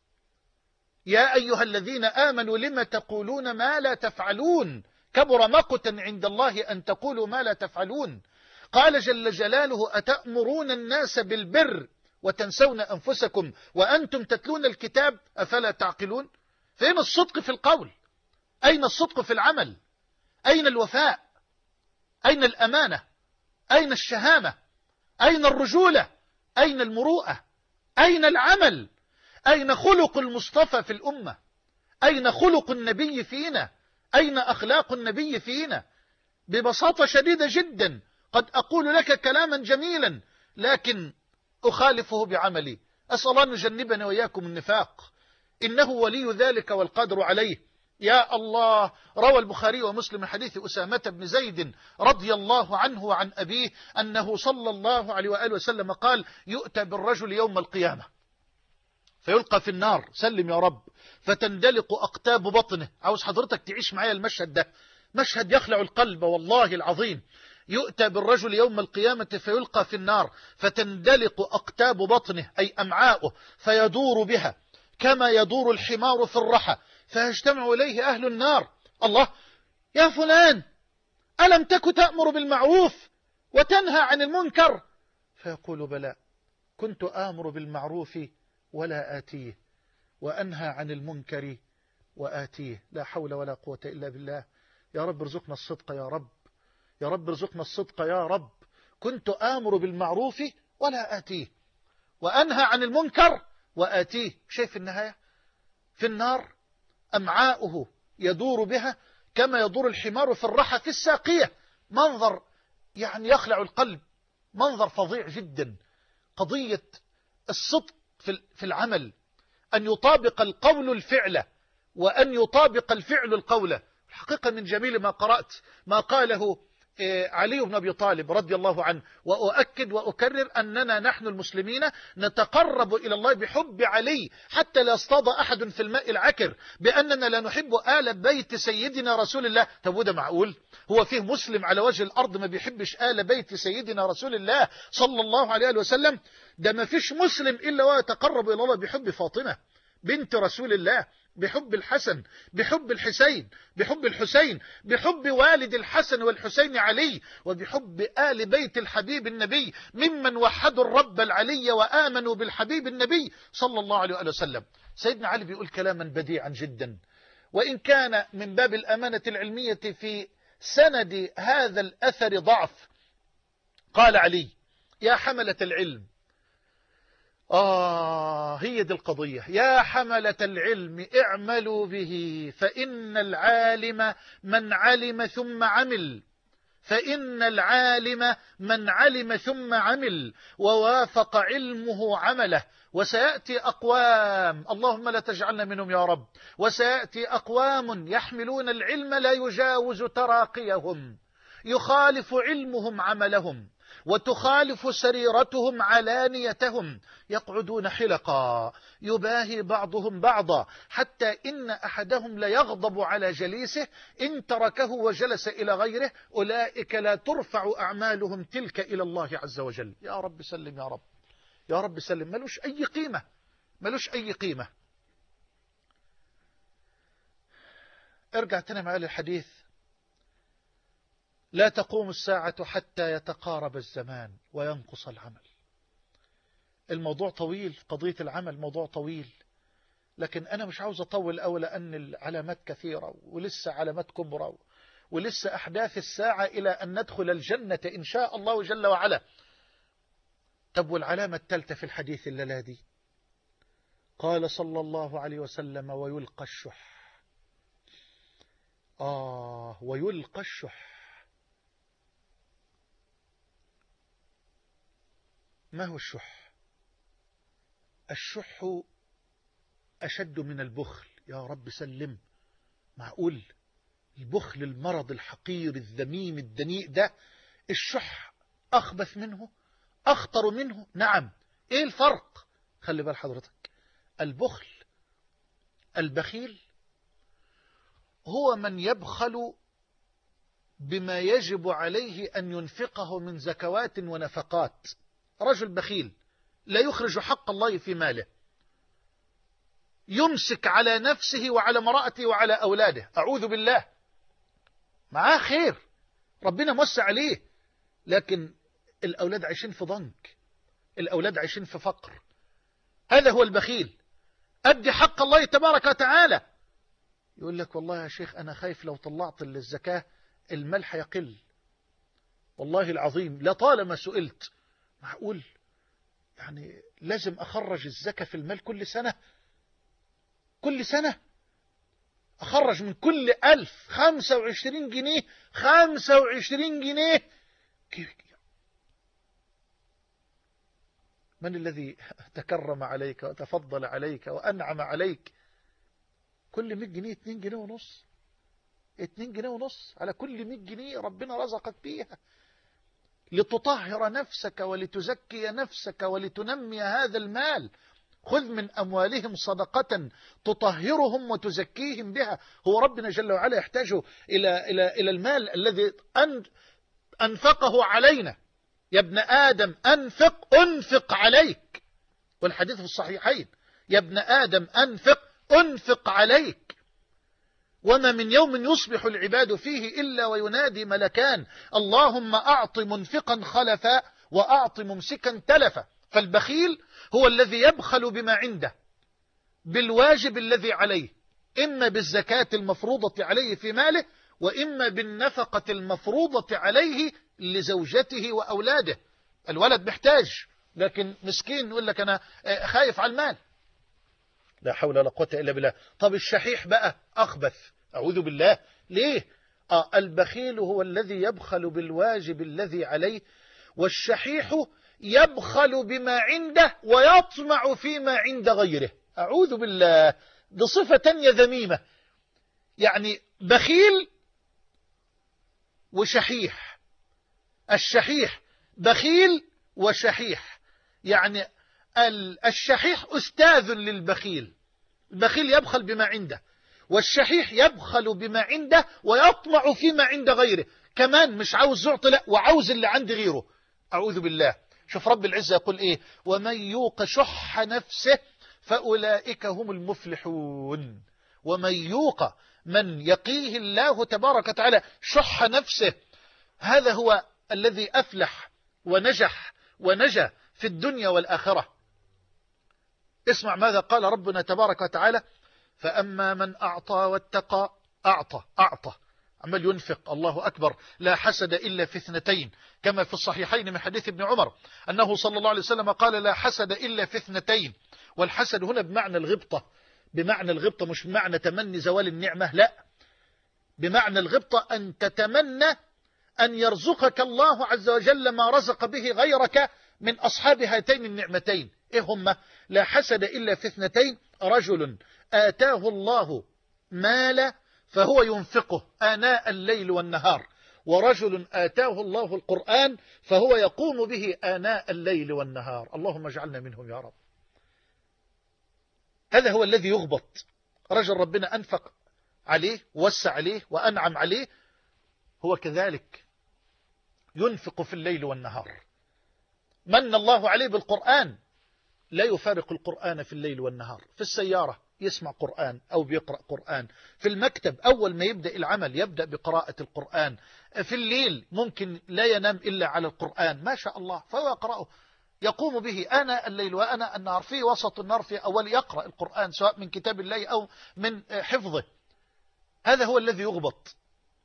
يا أيها الذين آمنوا لم تقولون ما لا تفعلون، كبر مقتا عند الله أن تقولوا ما لا تفعلون. قال جل جلاله: أتأمرون الناس بالبر وتنسون أنفسكم وأنتم تتلون الكتاب أفلا تعقلون؟ فين الصدق في القول؟ أين الصدق في العمل؟ أين الوفاء؟ أين الأمانة؟ أين الشهامة؟ أين الرجولة؟ أين المروءة؟ أين العمل؟ أين خلق المصطفى في الأمة؟ أين خلق النبي فينا؟ أين أخلاق النبي فينا؟ ببساطة شديدة جدا قد أقول لك كلاما جميلا لكن أخالفه بعملي. أسأل الله أن يجنبنا وإياكم النفاق، إنه ولي ذلك والقادر عليه. يا الله. روى البخاري ومسلم من حديث أسامة بن زيد رضي الله عنه وعن أبيه أنه صلى الله عليه وآله وسلم قال: يؤتى بالرجل يوم القيامة فيلقى في النار، سلم يا رب، فتندلق أقتاب بطنه. عاوز حضرتك تعيش معايا المشهد ده، مشهد يخلع القلب والله العظيم. يؤتى بالرجل يوم القيامة فيلقى في النار فتندلق أقتاب بطنه أي أمعاؤه، فيدور بها كما يدور الحمار في الرحى، فيجتمع إليه أهل النار: الله، يا فلان ألم تك تأمر بالمعروف وتنهى عن المنكر؟ فيقول: بلى، كنت آمر بالمعروف ولا آتيه، وأنهى عن المنكر وآتيه. لا حول ولا قوة إلا بالله. يا رب ارزقنا الصدق يا رب، يا رب ارزقنا الصدق يا رب. كنت آمر بالمعروف ولا آتيه، وأنهى عن المنكر وآتيه. شايف النهاية؟ في النار أمعاؤه يدور بها كما يدور الحمار في الرحى في الساقية. منظر يعني يخلع القلب، منظر فظيع جدا. قضية الصدق في العمل، أن يطابق القول الفعل، وأن يطابق الفعل القول. الحقيقة من جميل ما قرأت ما قاله علي بن أبي طالب رضي الله عنه، وأؤكد وأكرر أننا نحن المسلمين نتقرب إلى الله بحب علي حتى لا يصطاد أحد في الماء العكر بأننا لا نحب آل بيت سيدنا رسول الله. طب وده معقول؟ هو فيه مسلم على وجه الأرض ما بيحبش آل بيت سيدنا رسول الله صلى الله عليه وسلم؟ ده ما فيش مسلم إلا ويتقرب إلى الله بحب فاطمة بنت رسول الله، بحب الحسن، بحب الحسين، بحب الحسين، بحب والد الحسن والحسين علي، وبحب آل بيت الحبيب النبي ممن وحدوا الرب العلي وآمنوا بالحبيب النبي صلى الله عليه وسلم. سيدنا علي بيقول كلاما بديعا جدا، وإن كان من باب الأمانة العلمية في سند هذا الأثر ضعف. قال علي: يا حملة العلم، آه هي دي القضية، يا حملة العلم اعملوا به، فإن العالم من علم ثم عمل، فإن العالم من علم ثم عمل ووافق علمه عمله. وسيأتي أقوام، اللهم لا تجعلنا منهم يا رب، وسيأتي أقوام يحملون العلم لا يجاوز تراقيهم، يخالف علمهم عملهم، وتخالف سريرتهم علانيتهم، يقعدون حلقا يباهي بعضهم بعضا، حتى إن أحدهم ليغضب على جليسه إن تركه وجلس إلى غيره. أولئك لا ترفع أعمالهم تلك إلى الله عز وجل. يا رب سلم، يا رب، يا رب سلم. ملوش أي قيمة، ملوش أي قيمة. ارجع تاني معي للحديث: لا تقوم الساعة حتى يتقارب الزمان وينقص العمل. الموضوع طويل، قضية العمل موضوع طويل، لكن أنا مش عاوز أطول أوي لأن العلامات كثيرة، ولسه علامات كبرى، ولسه أحداث الساعة إلى أن ندخل الجنة إن شاء الله جل وعلا. طب والعلامة الثالثة في الحديث الليلة دي، قال صلى الله عليه وسلم: ويلقى الشح. آه ويلقى الشح. ما هو الشح؟ الشح أشد من البخل. يا رب سلم. معقول البخل المرض الحقير الذميم الدنيء ده، الشح أخبث منه، أخطر منه؟ نعم. إيه الفرق؟ خلي بال حضرتك، البخل البخيل هو من يبخل بما يجب عليه أن ينفقه من زكوات ونفقات. رجل بخيل لا يخرج حق الله في ماله، يمسك على نفسه وعلى امرأته وعلى أولاده، أعوذ بالله، معاه خير، ربنا موسع عليه، لكن الأولاد عايشين في ضنك، الأولاد عايشين في فقر. هذا هو البخيل. أدي حق الله تبارك وتعالى. يقول لك: والله يا شيخ أنا خايف لو طلعت للزكاة المال هيقل. والله العظيم لطالما سئلت: معقول يعني لازم أخرج الزكاة في المال كل سنة؟ كل سنة أخرج من كل ألف خمسة وعشرين جنيه، خمسة وعشرين جنيه. من الذي تكرم عليك وتفضل عليك وأنعم عليك؟ كل مئة جنيه اتنين جنيه ونص، اتنين جنيه ونص على كل مئة جنيه ربنا رزقك بيها، لتطهر نفسك ولتزكي نفسك ولتنمي هذا المال. خذ من أموالهم صدقة تطهرهم وتزكيهم بها. هو ربنا جل وعلا يحتاج إلى, إلى, إلى المال الذي أنفقه علينا. يا ابن آدم أنفق أنفق عليك، والحديث في الصحيحين: يا ابن آدم أنفق أنفق عليك. وما من يوم يصبح العباد فيه إلا وينادي ملكان: اللهم أعط منفقا خلفا وأعط ممسكا تلفا. فالبخيل هو الذي يبخل بما عنده، بالواجب الذي عليه، إما بالزكاة المفروضة عليه في ماله، وإما بالنفقة المفروضة عليه لزوجته وأولاده. الولد محتاج لكن مسكين يقول لك أنا خايف على المال. لا حول ولا قوة إلا بالله. طب الشحيح بقى أخبث، أعوذ بالله. ليه؟ آه البخيل هو الذي يبخل بالواجب الذي عليه، والشحيح يبخل بما عنده ويطمع فيما عند غيره. أعوذ بالله. دي صفة تانية ذميمة. يعني بخيل وشحيح. الشحيح بخيل وشحيح. يعني الشحيح أستاذ للبخيل. البخيل يبخل بما عنده، والشحيح يبخل بما عنده ويطمع فيما عند غيره، كمان مش عاوز يعطي، لا وعاوز اللي عند غيره. أعوذ بالله. شوف رب العزة يقول إيه: ومن يوق شح نفسه فأولئك هم المفلحون. ومن يوق، من يقيه الله تبارك وتعالى شح نفسه، هذا هو الذي أفلح ونجح ونجا في الدنيا والآخرة. اسمع ماذا قال ربنا تبارك وتعالى: فأما من أعطى واتقى. أعطى أعطى عمال ينفق، الله أكبر. لا حسد إلا في اثنتين، كما في الصحيحين من حديث ابن عمر أنه صلى الله عليه وسلم قال: لا حسد إلا في اثنتين. والحسد هنا بمعنى الغبطة، بمعنى الغبطة، مش بمعنى تمني زوال النعمة، لا، بمعنى الغبطة أن تتمنى أن يرزقك الله عز وجل ما رزق به غيرك من أصحاب هاتين النعمتين. إيه هما؟ لا حسد إلا في اثنتين: رجل آتاه الله مال فهو ينفقه آناء الليل والنهار، ورجل آتاه الله القرآن فهو يقوم به آناء الليل والنهار. اللهم اجعلنا منهم يا رب. هذا هو الذي يغبط. رجل ربنا أنفق عليه ووسع عليه وأنعم عليه، هو كذلك ينفق في الليل والنهار. من الله عليه بالقرآن، لا يفارق القرآن في الليل والنهار. في السيارة يسمع قرآن أو بيقرأ قرآن، في المكتب أول ما يبدأ العمل يبدأ بقراءة القرآن، في الليل ممكن لا ينام إلا على القرآن، ما شاء الله، فهو يقرأه يقوم به آناء الليل وآناء النهار، في وسط النهار في أول يقرأ القرآن سواء من كتاب الله أو من حفظه. هذا هو الذي يغبط.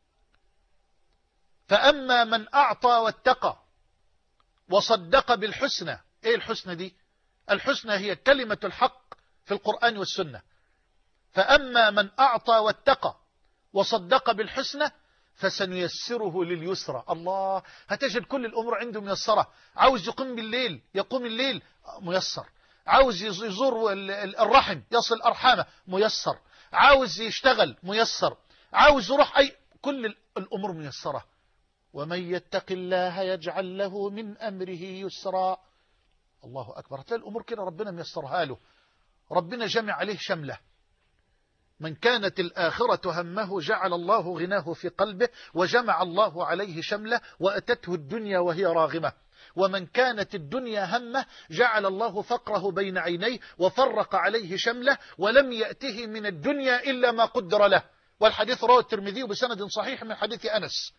فأما من أعطى واتقى وصدق بالحسنى. إيه الحسنى دي؟ الحسنى هي كلمة الحق في القرآن والسنة. فأما من أعطى واتقى وصدق بالحسنى فسنيسره لليسرى. الله، هتجد كل الأمور عنده ميسرة. عاوز يقوم بالليل يقوم الليل ميسر، عاوز يزور الرحم يصل أرحامه ميسر، عاوز يشتغل ميسر، عاوز يروح أي، كل الأمور ميسرة. ومن يتق الله يجعل له من أمره يسرا. الله أكبر. هتلاقي الأمور كده ربنا ميسرها له، ربنا جمع عليه شمله. من كانت الآخرة همه جعل الله غناه في قلبه وجمع الله عليه شمله وأتته الدنيا وهي راغمة. ومن كانت الدنيا همه جعل الله فقره بين عينيه وفرق عليه شمله ولم يأته من الدنيا إلا ما قدر له. والحديث رواه الترمذي بسند صحيح من حديث أنس.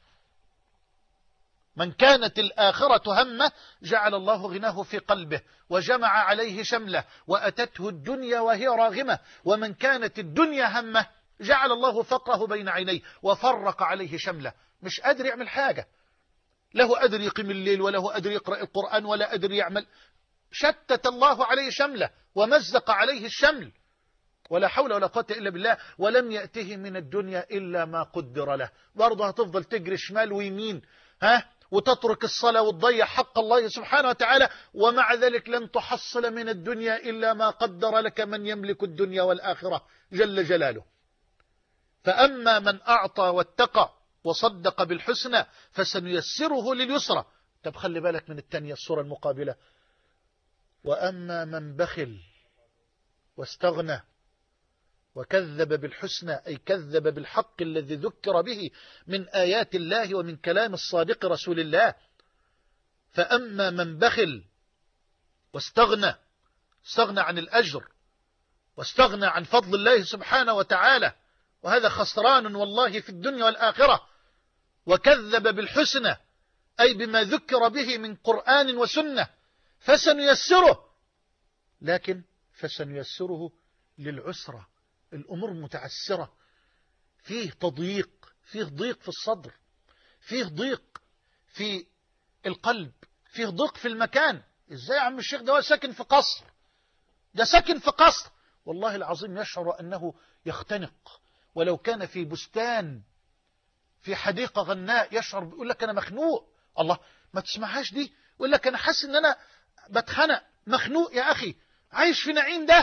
من كانت الآخرة همه جعل الله غناه في قلبه وجمع عليه شمله وأتته الدنيا وهي راغمة. ومن كانت الدنيا همه جعل الله فقره بين عينيه وفرق عليه شمله. مش قادر يعمل حاجة، له قادر يقيم الليل وله قادر يقرأ القرآن ولا قادر يعمل، شتت الله عليه شمله ومزق عليه الشمل، ولا حول ولا قوة إلا بالله. ولم يأته من الدنيا إلا ما قدر له. برضه هتفضل تجري شمال ويمين، ها، وتترك الصلاة وتضيع حق الله سبحانه وتعالى، ومع ذلك لن تحصل من الدنيا إلا ما قدر لك من يملك الدنيا والآخرة جل جلاله. فأما من أعطى واتقى وصدق بالحسنى فسنيسره لليسرى. طب خلي بالك من التانية، الصورة المقابلة: وأما من بخل واستغنى وكذب بالحسنى، أي كذب بالحق الذي ذكر به من آيات الله ومن كلام الصادق رسول الله. فأما من بخل واستغنى، استغنى عن الأجر واستغنى عن فضل الله سبحانه وتعالى، وهذا خسران والله في الدنيا والآخرة. وكذب بالحسنى أي بما ذكر به من قرآن وسنة فسنيسره، لكن فسنيسره للعسرة. الأمور متعسرة، فيه تضييق، فيه ضيق في الصدر، فيه ضيق في القلب، فيه ضيق في المكان. إزاي يا عم الشيخ ده ساكن في قصر، ده ساكن في قصر، والله العظيم يشعر أنه يختنق. ولو كان في بستان في حديقة غناء يشعر، بيقول لك أنا مخنوق. الله، ما تسمعهاش دي، يقول لك أنا حاسس أن أنا بتخنق، مخنوق يا أخي، عايش في نعيم ده.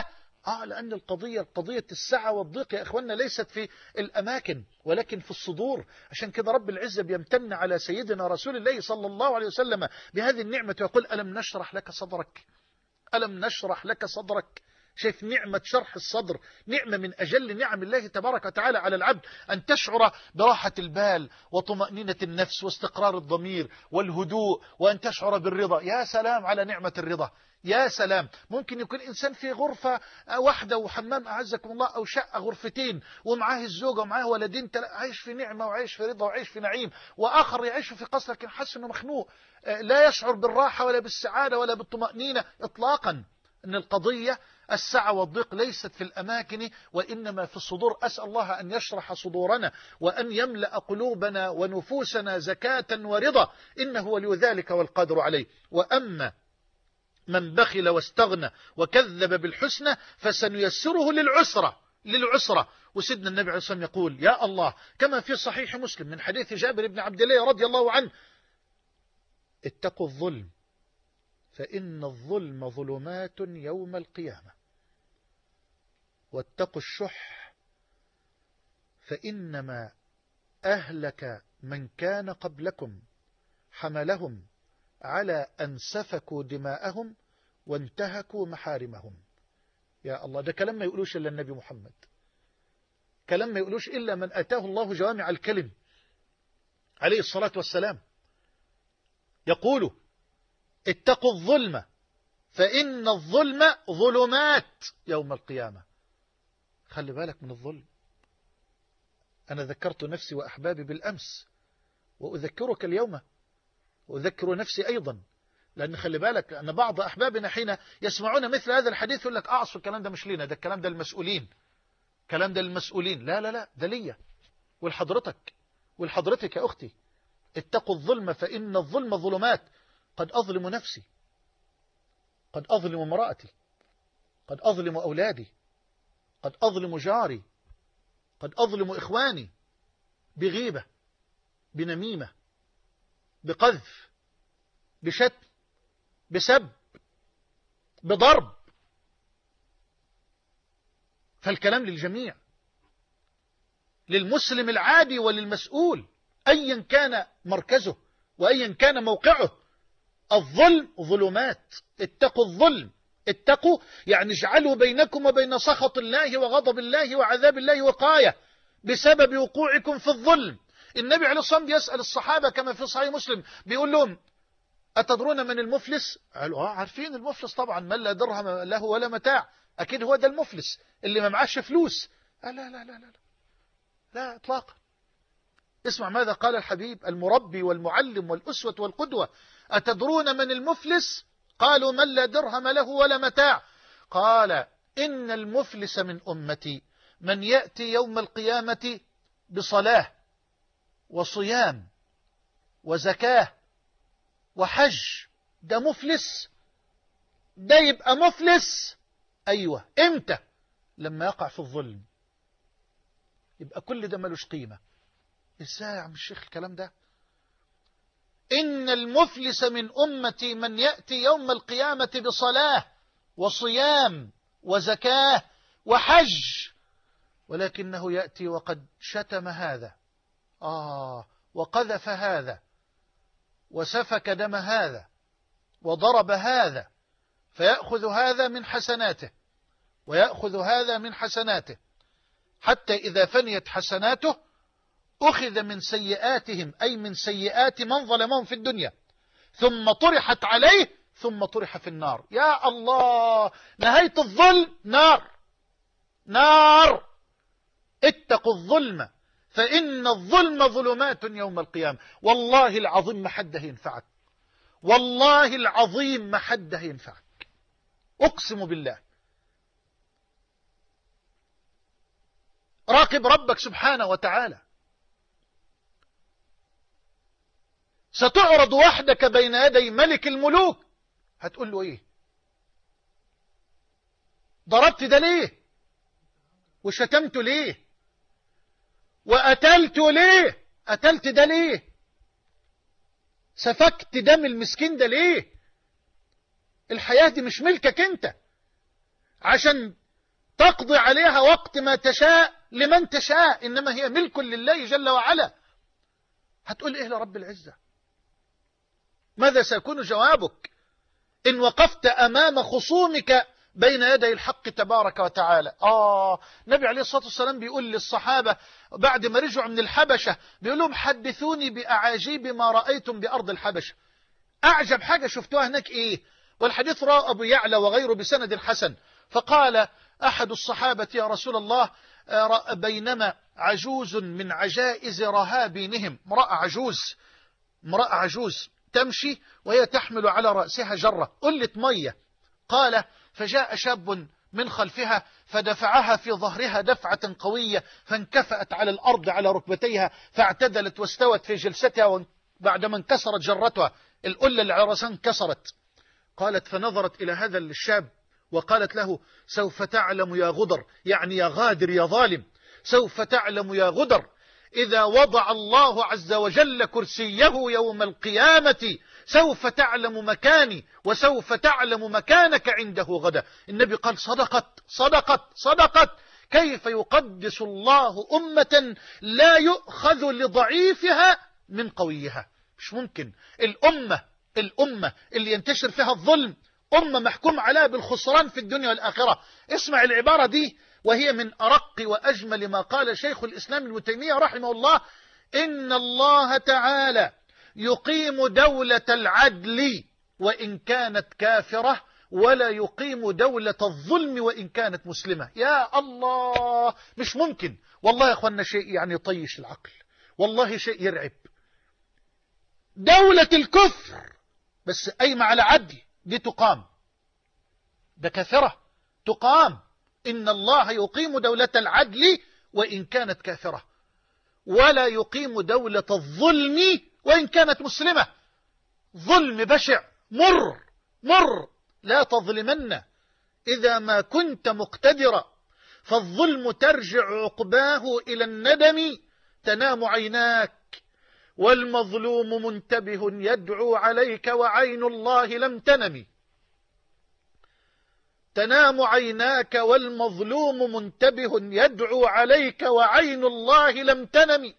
آه لأن القضية قضية السعة والضيق يا إخواننا ليست في الأماكن ولكن في الصدور. عشان كده رب العزة بيمتن على سيدنا رسول الله صلى الله عليه وسلم بهذه النعمة ويقول ألم نشرح لك صدرك، ألم نشرح لك صدرك. شايف نعمة شرح الصدر نعمة من أجل نعم الله تبارك وتعالى على العبد، أن تشعر براحة البال وطمأنينة النفس واستقرار الضمير والهدوء، وأن تشعر بالرضا. يا سلام على نعمة الرضا، يا سلام. ممكن يكون إنسان في غرفة واحدة وحمام أعزكم الله أو شقة غرفتين ومعاه الزوجة ومعاه ولدين، عايش في نعمة وعايش في رضا وعايش في نعيم، وآخر يعيش في قصر لكن حس أنه مخنوق، لا يشعر بالراحة ولا بالسعادة ولا بالطمأنينة إطلاقا. أن القضية السعة والضيق ليست في الأماكن وإنما في الصدور. أسأل الله أن يشرح صدورنا وأن يملأ قلوبنا ونفوسنا زكاة ورضا، إنه ولي ذلك والقادر عليه. وأما من بخل واستغنى وكذب بالحسنى فسنيسره للعسرة للعسرة. وسيدنا النبي عليه الصلاة والسلام يقول يا الله كما في صحيح مسلم من حديث جابر بن عبد الله رضي الله عنه: اتقوا الظلم فإن الظلم ظلمات يوم القيامة، واتقوا الشح فإنما أهلك من كان قبلكم حملهم على أن سفكوا دماءهم وانتهكوا محارمهم. يا الله، ده كلام ما يقولوش إلا النبي محمد، كلام ما يقولوش إلا من أتاه الله جوامع الكلم عليه الصلاة والسلام. يقول اتقوا الظلم فإن الظلم ظلمات يوم القيامة. خلي بالك من الظلم. أنا ذكرت نفسي وأحبابي بالأمس وأذكرك اليوم وأذكر نفسي أيضا، لأن خلي بالك أن بعض أحبابنا حين يسمعون مثل هذا الحديث يقول لك أعصر الكلام ده مش لينا، ده الكلام ده المسؤولين، كلام ده المسؤولين. لا لا لا، ده ليا ولحضرتك ولحضرتك يا أختي. اتقوا الظلم فإن الظلم ظلمات. قد أظلم نفسي، قد أظلم امرأتي، قد أظلم أولادي، قد أظلم جاري، قد أظلم إخواني بغيبة، بنميمة، بقذف، بشتم، بسب، بضرب. فالكلام للجميع، للمسلم العادي وللمسؤول أيا كان مركزه وأيا كان موقعه. الظلم ظلمات. اتقوا الظلم، اتقوا يعني اجعلوا بينكم وبين سخط الله وغضب الله وعذاب الله وقاية بسبب وقوعكم في الظلم. النبي عليه الصلاة والسلام يسأل الصحابة كما في صحيح مسلم بيقول لهم أتدرون من المفلس؟ قالوا آه عارفين المفلس طبعا، من لا درهم له ولا متاع، أكيد هو ده المفلس اللي ما معاش فلوس. لا لا لا لا لا, لا اطلاقا. اسمع ماذا قال الحبيب المربي والمعلم والأسوة والقدوة: أتدرون من المفلس؟ قالوا من لا درهم له ولا متاع. قال إن المفلس من أمتي من يأتي يوم القيامة بصلاة وصيام وزكاة وحج. ده مفلس، ده يبقى مفلس. أيوة، إمتى؟ لما يقع في الظلم، يبقى كل ده ملوش قيمة. إزاي يا عم الشيخ الكلام ده؟ إن المفلس من أمتي من يأتي يوم القيامة بصلاة وصيام وزكاة وحج، ولكنه يأتي وقد شتم هذا آه وقذف هذا وسفك دم هذا وضرب هذا، فيأخذ هذا من حسناته ويأخذ هذا من حسناته، حتى إذا فنيت حسناته أخذ من سيئاتهم، أي من سيئات من ظلمهم في الدنيا، ثم طرحت عليه ثم طرح في النار. يا الله، نهاية الظلم نار نار. اتقوا الظلم فإن الظلم ظلمات يوم القيامة. والله العظيم ما حده ينفعك، والله العظيم ما حده ينفعك، أقسم بالله. راقب ربك سبحانه وتعالى. ستعرض وحدك بين يدي ملك الملوك، هتقول له ايه؟ ضربت ده ليه؟ وشتمت ليه؟ وقتلت ليه؟ قتلت ده ليه؟ سفكت دم المسكين ده ليه؟ الحياة دي مش ملكك انت عشان تقضي عليها وقت ما تشاء لمن تشاء، إنما هي ملك لله جل وعلا. هتقول إيه لرب العزة؟ ماذا سيكون جوابك إن وقفت أمام خصومك بين يدي الحق تبارك وتعالى؟ آه النبي عليه الصلاة والسلام بيقول للصحابة بعد ما رجعوا من الحبشة، بيقول لهم حدثوني بأعاجيب ما رأيتم بأرض الحبشة. أعجب حاجة شفتوها هناك إيه؟ والحديث رواه أبو يعلى وغيره بسند حسن. فقال أحد الصحابة يا رسول الله بينما عجوز من عجائز رهابينهم، امرأة عجوز امرأة عجوز تمشي وهي تحمل على رأسها جرة قلة مية. قال فجاء شاب من خلفها فدفعها في ظهرها دفعة قوية فانكفأت على الأرض على ركبتيها فاعتدلت واستوت في جلستها بعدما انكسرت جرتها، القلة اللي على رأسها انكسرت. قالت فنظرت إلى هذا الشاب وقالت له سوف تعلم يا غدر، يعني يا غادر يا ظالم، سوف تعلم يا غدر إذا وضع الله عز وجل كرسيه يوم القيامة سوف تعلم مكاني وسوف تعلم مكانك عنده غدا. النبي قال صدقت صدقت صدقت. كيف يقدس الله أمة لا يؤخذ لضعيفها من قويها؟ مش ممكن. الأمة الأمة اللي ينتشر فيها الظلم أمة محكوم عليها بالخسران في الدنيا والآخرة. اسمع العبارة دي وهي من أرق وأجمل ما قال شيخ الإسلام ابن تيمية رحمه الله: إن الله تعالى يقيم دولة العدل وإن كانت كافرة ولا يقيم دولة الظلم وإن كانت مسلمة. يا الله، مش ممكن والله يا أخوانا، شيء يعني يطيش العقل، والله شيء يرعب. دولة الكفر بس قايمة على عدل دي تقام، ده كافرة تقام. إن الله يقيم دولة العدل وإن كانت كافرة ولا يقيم دولة الظلم وإن كانت مسلمة. ظلم بشع مر مر، لا تظلمن إذا ما كنت مقتدرا، فالظلم ترجع عقباه إلى الندم. تنام عيناك والمظلوم منتبه يدعو عليك وعين الله لم تنم. تنام عيناك والمظلوم منتبه يدعو عليك وعين الله لم تنم.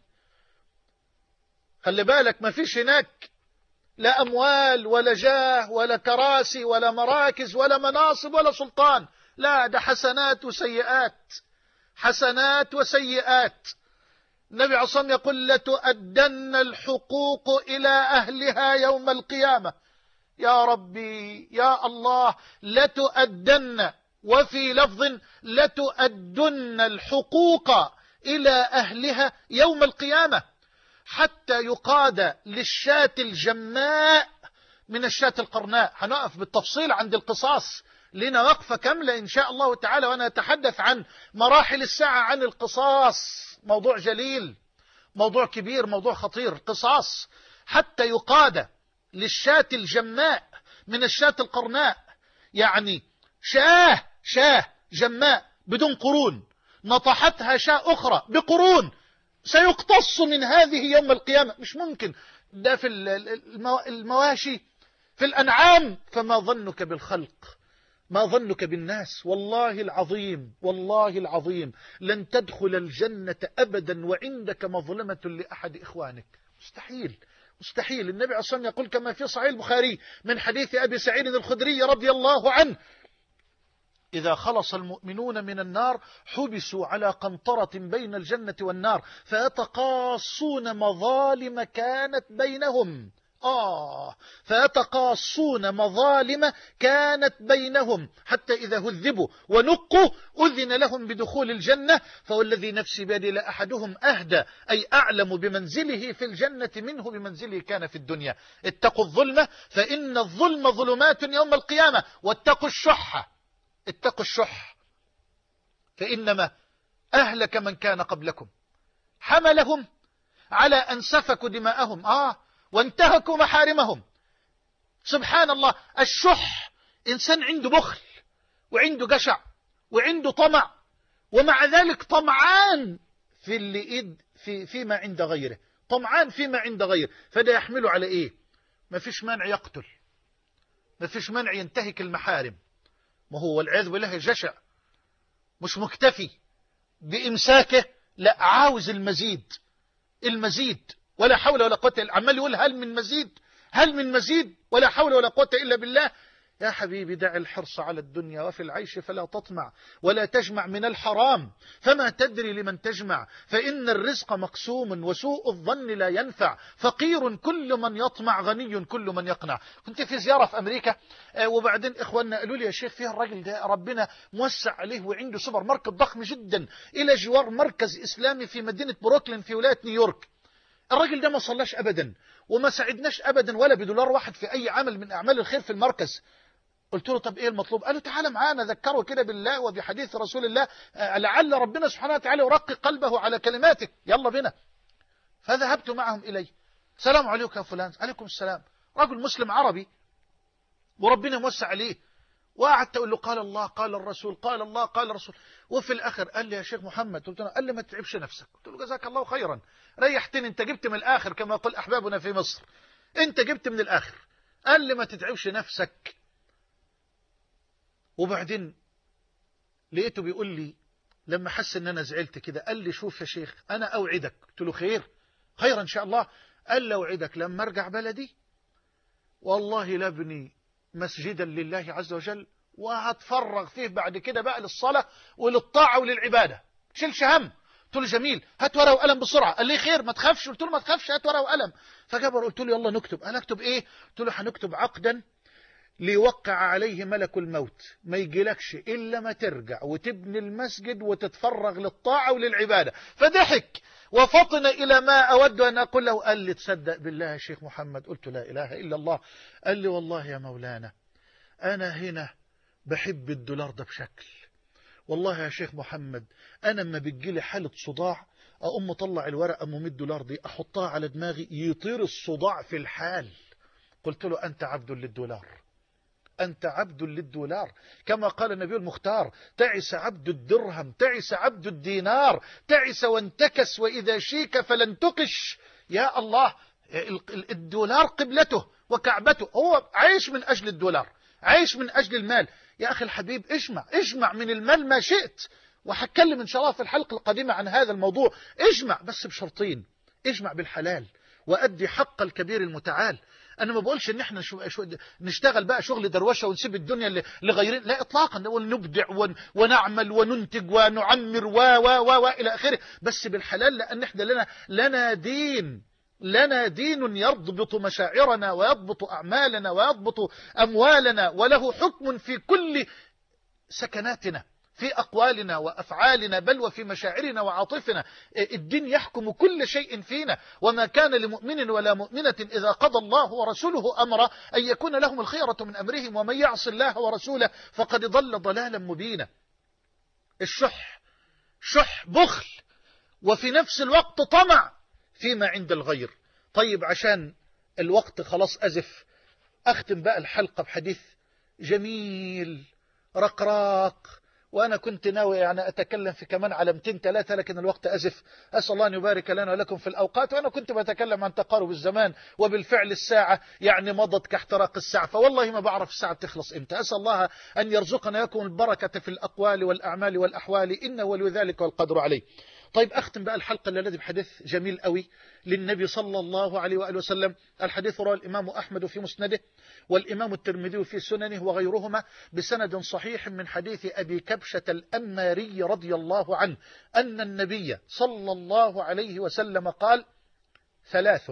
خلي بالك، ما فيش هناك لا أموال ولا جاه ولا كراسي ولا مراكز ولا مناصب ولا سلطان، لا، ده حسنات وسيئات، حسنات وسيئات. النبي عليه الصلاة والسلام يقول لتؤدن الحقوق إلى أهلها يوم القيامة. يا ربي يا الله، لتؤدن، وفي لفظ لتؤدن الحقوق إلى أهلها يوم القيامة، حتى يقاد للشاة الجماء من الشاة القرناء. هنقف بالتفصيل عند القصاص، لنا وقفة كاملة إن شاء الله تعالى، وأنا أتحدث عن مراحل الساعة عن القصاص. موضوع جليل، موضوع كبير، موضوع خطير. قصاص حتى يقاد للشاة الجماء من الشاة القرناء، يعني شاه شاه جماء بدون قرون نطحتها شاة أخرى بقرون، سيقتص من هذه يوم القيامة. مش ممكن. ده في المواشي في الأنعام، فما ظنك بالخلق، ما ظنك بالناس؟ والله العظيم والله العظيم لن تدخل الجنة أبدا وعندك مظلمة لأحد إخوانك. مستحيل مستحيل. النبي عليه الصلاة والسلام يقول كما في صحيح البخاري من حديث أبي سعيد الخدري رضي الله عنه: إذا خلص المؤمنون من النار حبسوا على قنطرة بين الجنة والنار فيتقاصون مظالم كانت بينهم. آه فيتقاصون مظالم كانت بينهم حتى إذا هذبوا ونقوا أذن لهم بدخول الجنة. فوالذي نفسي بيدي لأحدهم أهدى، أي أعلم بمنزله في الجنة منه بمنزله كان في الدنيا. اتقوا الظلم فإن الظلم ظلمات يوم القيامة، واتقوا الشح، اتقوا الشح فإنما أهلك من كان قبلكم، حملهم على أن سفكوا دماءهم آه وانتهكوا محارمهم. سبحان الله، الشح إنسان عنده بخل وعنده جشع وعنده طمع، ومع ذلك طمعان في اللي إيد في فيما عند غيره، طمعان فيما عند غيره. فده يحمله على إيه؟ ما فيش مانع يقتل، ما فيش مانع ينتهك المحارم، ما هو والعياذ بالله جشع مش مكتفي بإمساكه، لا عاوز المزيد المزيد، ولا حول ولا قوة إلا، عمال يقول هل من مزيد هل من مزيد، ولا حول ولا قوة إلا بالله. يا حبيبي دع الحرص على الدنيا، وفي العيش فلا تطمع، ولا تجمع من الحرام فما تدري لمن تجمع، فإن الرزق مقسوم وسوء الظن لا ينفع، فقير كل من يطمع، غني كل من يقنع. كنت في زيارة في أمريكا، وبعدين إخواننا قالوا لي يا شيخ فيها الراجل ده ربنا موسع عليه وعنده سوبر ماركت ضخم جدا إلى جوار مركز إسلامي في مدينة بروكلين في ولاية نيويورك. الراجل ده ما صلاش أبدا وما ساعدناش أبدا ولا بدولار واحد في أي عمل من أعمال الخير في المركز. قلت له طب ايه المطلوب؟ قال له تعالى معانا ذكره كده بالله وبحديث رسول الله، لعل ربنا سبحانه وتعالى يرقق قلبه على كلماته، يلا بنا. فذهبت معهم إليه. السلام عليكم يا فلان. عليكم السلام. رجل مسلم عربي وربنا موسع عليه، وقعدت اقول له قال الله قال الرسول قال الله قال الرسول. وفي الاخر قال لي يا شيخ محمد، قلت له قال لي ما تتعبش نفسك. قلت له جزاك الله خيرا، ريحتني، انت جبت من الاخر كما يقول احبابنا في مصر، انت جبت من الاخر. قال لي ما تتعبش نفسك. وبعدين لقيته بيقول لي لما حس ان انا زعلت كده، قال لي شوف يا شيخ انا اوعدك. قلت له خير خير ان شاء الله. قال لي اوعدك لما ارجع بلدي والله لابني مسجدا لله عز وجل، وهتفرغ فيه بعد كده بقى للصلاة وللطاعة وللعبادة، شيلش هم. قلت له جميل، هات ورقة وقلم بسرعة. قال لي خير ما تخافش. قلت له ما تخافش، هات ورقة وقلم. فجاب قلت له يلا نكتب. قال اكتب ايه؟ قلت له هنكتب عقدا ليوقع عليه ملك الموت، ما يجيلكش إلا ما ترجع وتبني المسجد وتتفرغ للطاعة وللعبادة. فضحك وفطن إلى ما أود أن أقول له. قال لي تصدق بالله يا شيخ محمد؟ قلت لا إله إلا الله. قال لي والله يا مولانا أنا هنا بحب الدولار ده بشكل، والله يا شيخ محمد أنا لما بتجيلي حالة صداع أقوم مطلع الورقة أم مية دولار دي أحطها على دماغي يطير الصداع في الحال. قلت له أنت عبد للدولار، أنت عبد للدولار، كما قال النبي المختار تعس عبد الدرهم تعس عبد الدينار، تعس وانتكس وإذا شيك فلن تقش. يا الله، الدولار قبلته وكعبته، هو عايش من أجل الدولار، عايش من أجل المال. يا أخي الحبيب اجمع اجمع من المال ما شئت، وهتكلم إن شاء الله في الحلقة القادمة عن هذا الموضوع. اجمع بس بشرطين، اجمع بالحلال وأدي حق الكبير المتعال. أنا ما بقولش إن إحنا شو شو نشتغل بقى شغل دروشة ونسيب الدنيا لغيرين، لا إطلاقا، نقول نبدع ونعمل وننتج ونعمر و و و إلى آخره، بس بالحلال، لأن إحنا لنا لنا دين لنا دين يضبط مشاعرنا ويضبط أعمالنا ويضبط أموالنا، وله حكم في كل سكناتنا، في أقوالنا وأفعالنا، بل وفي مشاعرنا وعاطفنا. الدين يحكم كل شيء فينا، وما كان لمؤمن ولا مؤمنة إذا قضى الله ورسوله أمرا أن يكون لهم الخيرة من أمرهم، ومن يعص الله ورسوله فقد ضل ضلالا مبينا. الشح شح بخل، وفي نفس الوقت طمع فيما عند الغير. طيب عشان الوقت خلاص أزف، أختم بقى الحلقة بحديث جميل رقراق، وأنا كنت ناوي يعني أتكلم في كمان علامتين ثلاثة، لكن الوقت أزف. أسأل الله أن يبارك لنا ولكم في الأوقات. وأنا كنت بتكلم عن تقارب الزمان، وبالفعل الساعة يعني مضت كاحتراق الساعة، فوالله ما بعرف الساعة تخلص إمتى. أسأل الله أن يرزقنا يكون البركة في الأقوال والأعمال والأحوال، إنه ولي ذلك والقدر عليه. طيب أختم بقى الحلقة الذي بحديث جميل قوي للنبي صلى الله عليه وآله وسلم. الحديث رواه الإمام أحمد في مسنده، والإمام الترمذي في سننه وغيرهما بسند صحيح من حديث أبي كبشة الأنماري رضي الله عنه أن النبي صلى الله عليه وسلم قال: ثلاث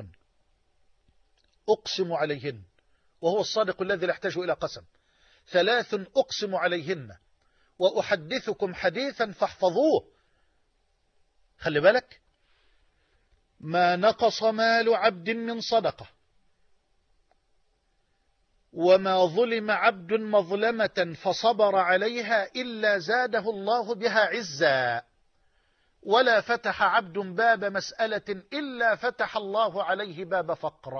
أقسم عليهن، وهو الصادق الذي لا يحتاج إلى قسم، ثلاث أقسم عليهن وأحدثكم حديثا فاحفظوه. خلي بالك، ما نقص مال عبد من صدقة، وما ظلم عبد مظلمة فصبر عليها إلا زاده الله بها عزا، ولا فتح عبد باب مسألة إلا فتح الله عليه باب فقر.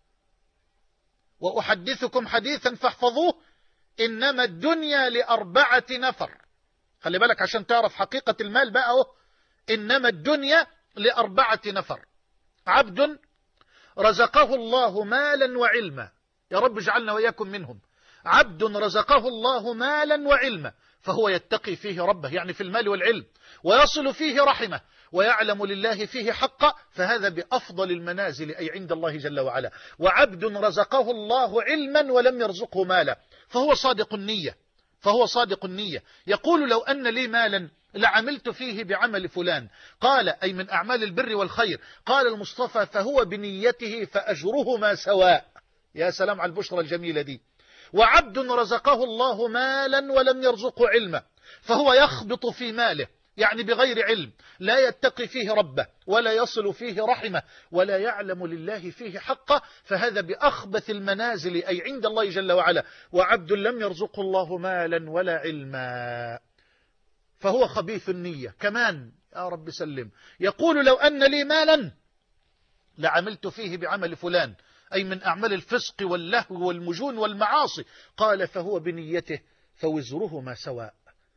وأحدثكم حديثا فاحفظوه، إنما الدنيا لأربعة نفر. خلي بالك عشان تعرف حقيقة المال بقى اهو. إنما الدنيا لأربعة نفر: عبد رزقه الله مالا وعلما، يا رب اجعلنا وإياكم منهم. عبد رزقه الله مالا وعلما فهو يتقي فيه ربه، يعني في المال والعلم، ويصل فيه رحمه، ويعلم لله فيه حقا، فهذا بأفضل المنازل، أي عند الله جل وعلا. وعبد رزقه الله علما ولم يرزقه مالا، فهو صادق النية، فهو صادق النية، يقول لو أن لي مالا لعملت فيه بعمل فلان، قال أي من أعمال البر والخير، قال المصطفى فهو بنيته فأجرهما سواء. يا سلام على البشرى الجميلة دي. وعبد رزقه الله مالا ولم يرزقه علما، فهو يخبط في ماله، يعني بغير علم، لا يتقي فيه ربه، ولا يصل فيه رحمه، ولا يعلم لله فيه حقه، فهذا بأخبث المنازل، أي عند الله جل وعلا. وعبد لم يرزقه الله مالا ولا علما، فهو خبيث النية كمان، يا رب سلم. يقول لو أن لي مالا لعملت فيه بعمل فلان، أي من أعمال الفسق واللهو والمجون والمعاصي، قال فهو بنيته فوزرهما سواء.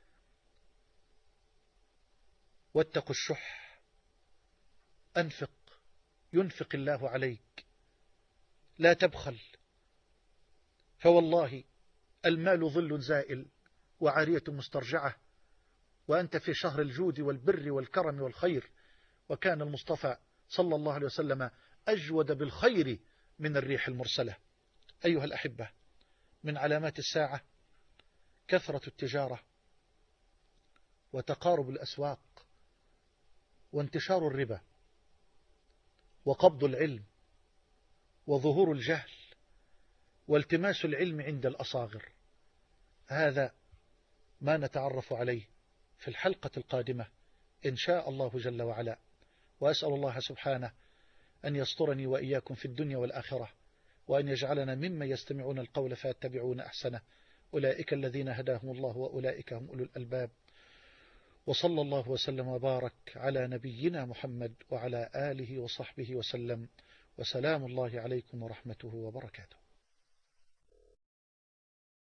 واتقوا الشح، أنفق ينفق الله عليك، لا تبخل، فوالله المال ظل زائل وعارية مسترجعة، وأنت في شهر الجود والبر والكرم والخير. وكان المصطفى صلى الله عليه وسلم أجود بالخير من الريح المرسلة. أيها الأحبة، من علامات الساعة كثرة التجارة وتقارب الأسواق وانتشار الربا وقبض العلم وظهور الجهل والتماس العلم عند الأصاغر. هذا ما نتعرف عليه في الحلقة القادمة إن شاء الله جل وعلا. وأسأل الله سبحانه أن يسترني وإياكم في الدنيا والآخرة، وأن يجعلنا ممن يستمعون القول فيتبعون أحسنه. أولئك الذين هداهم الله وأولئك هم أولو الألباب. وصلى الله وسلم وبارك على نبينا محمد وعلى آله وصحبه وسلم، وسلام الله عليكم ورحمته وبركاته.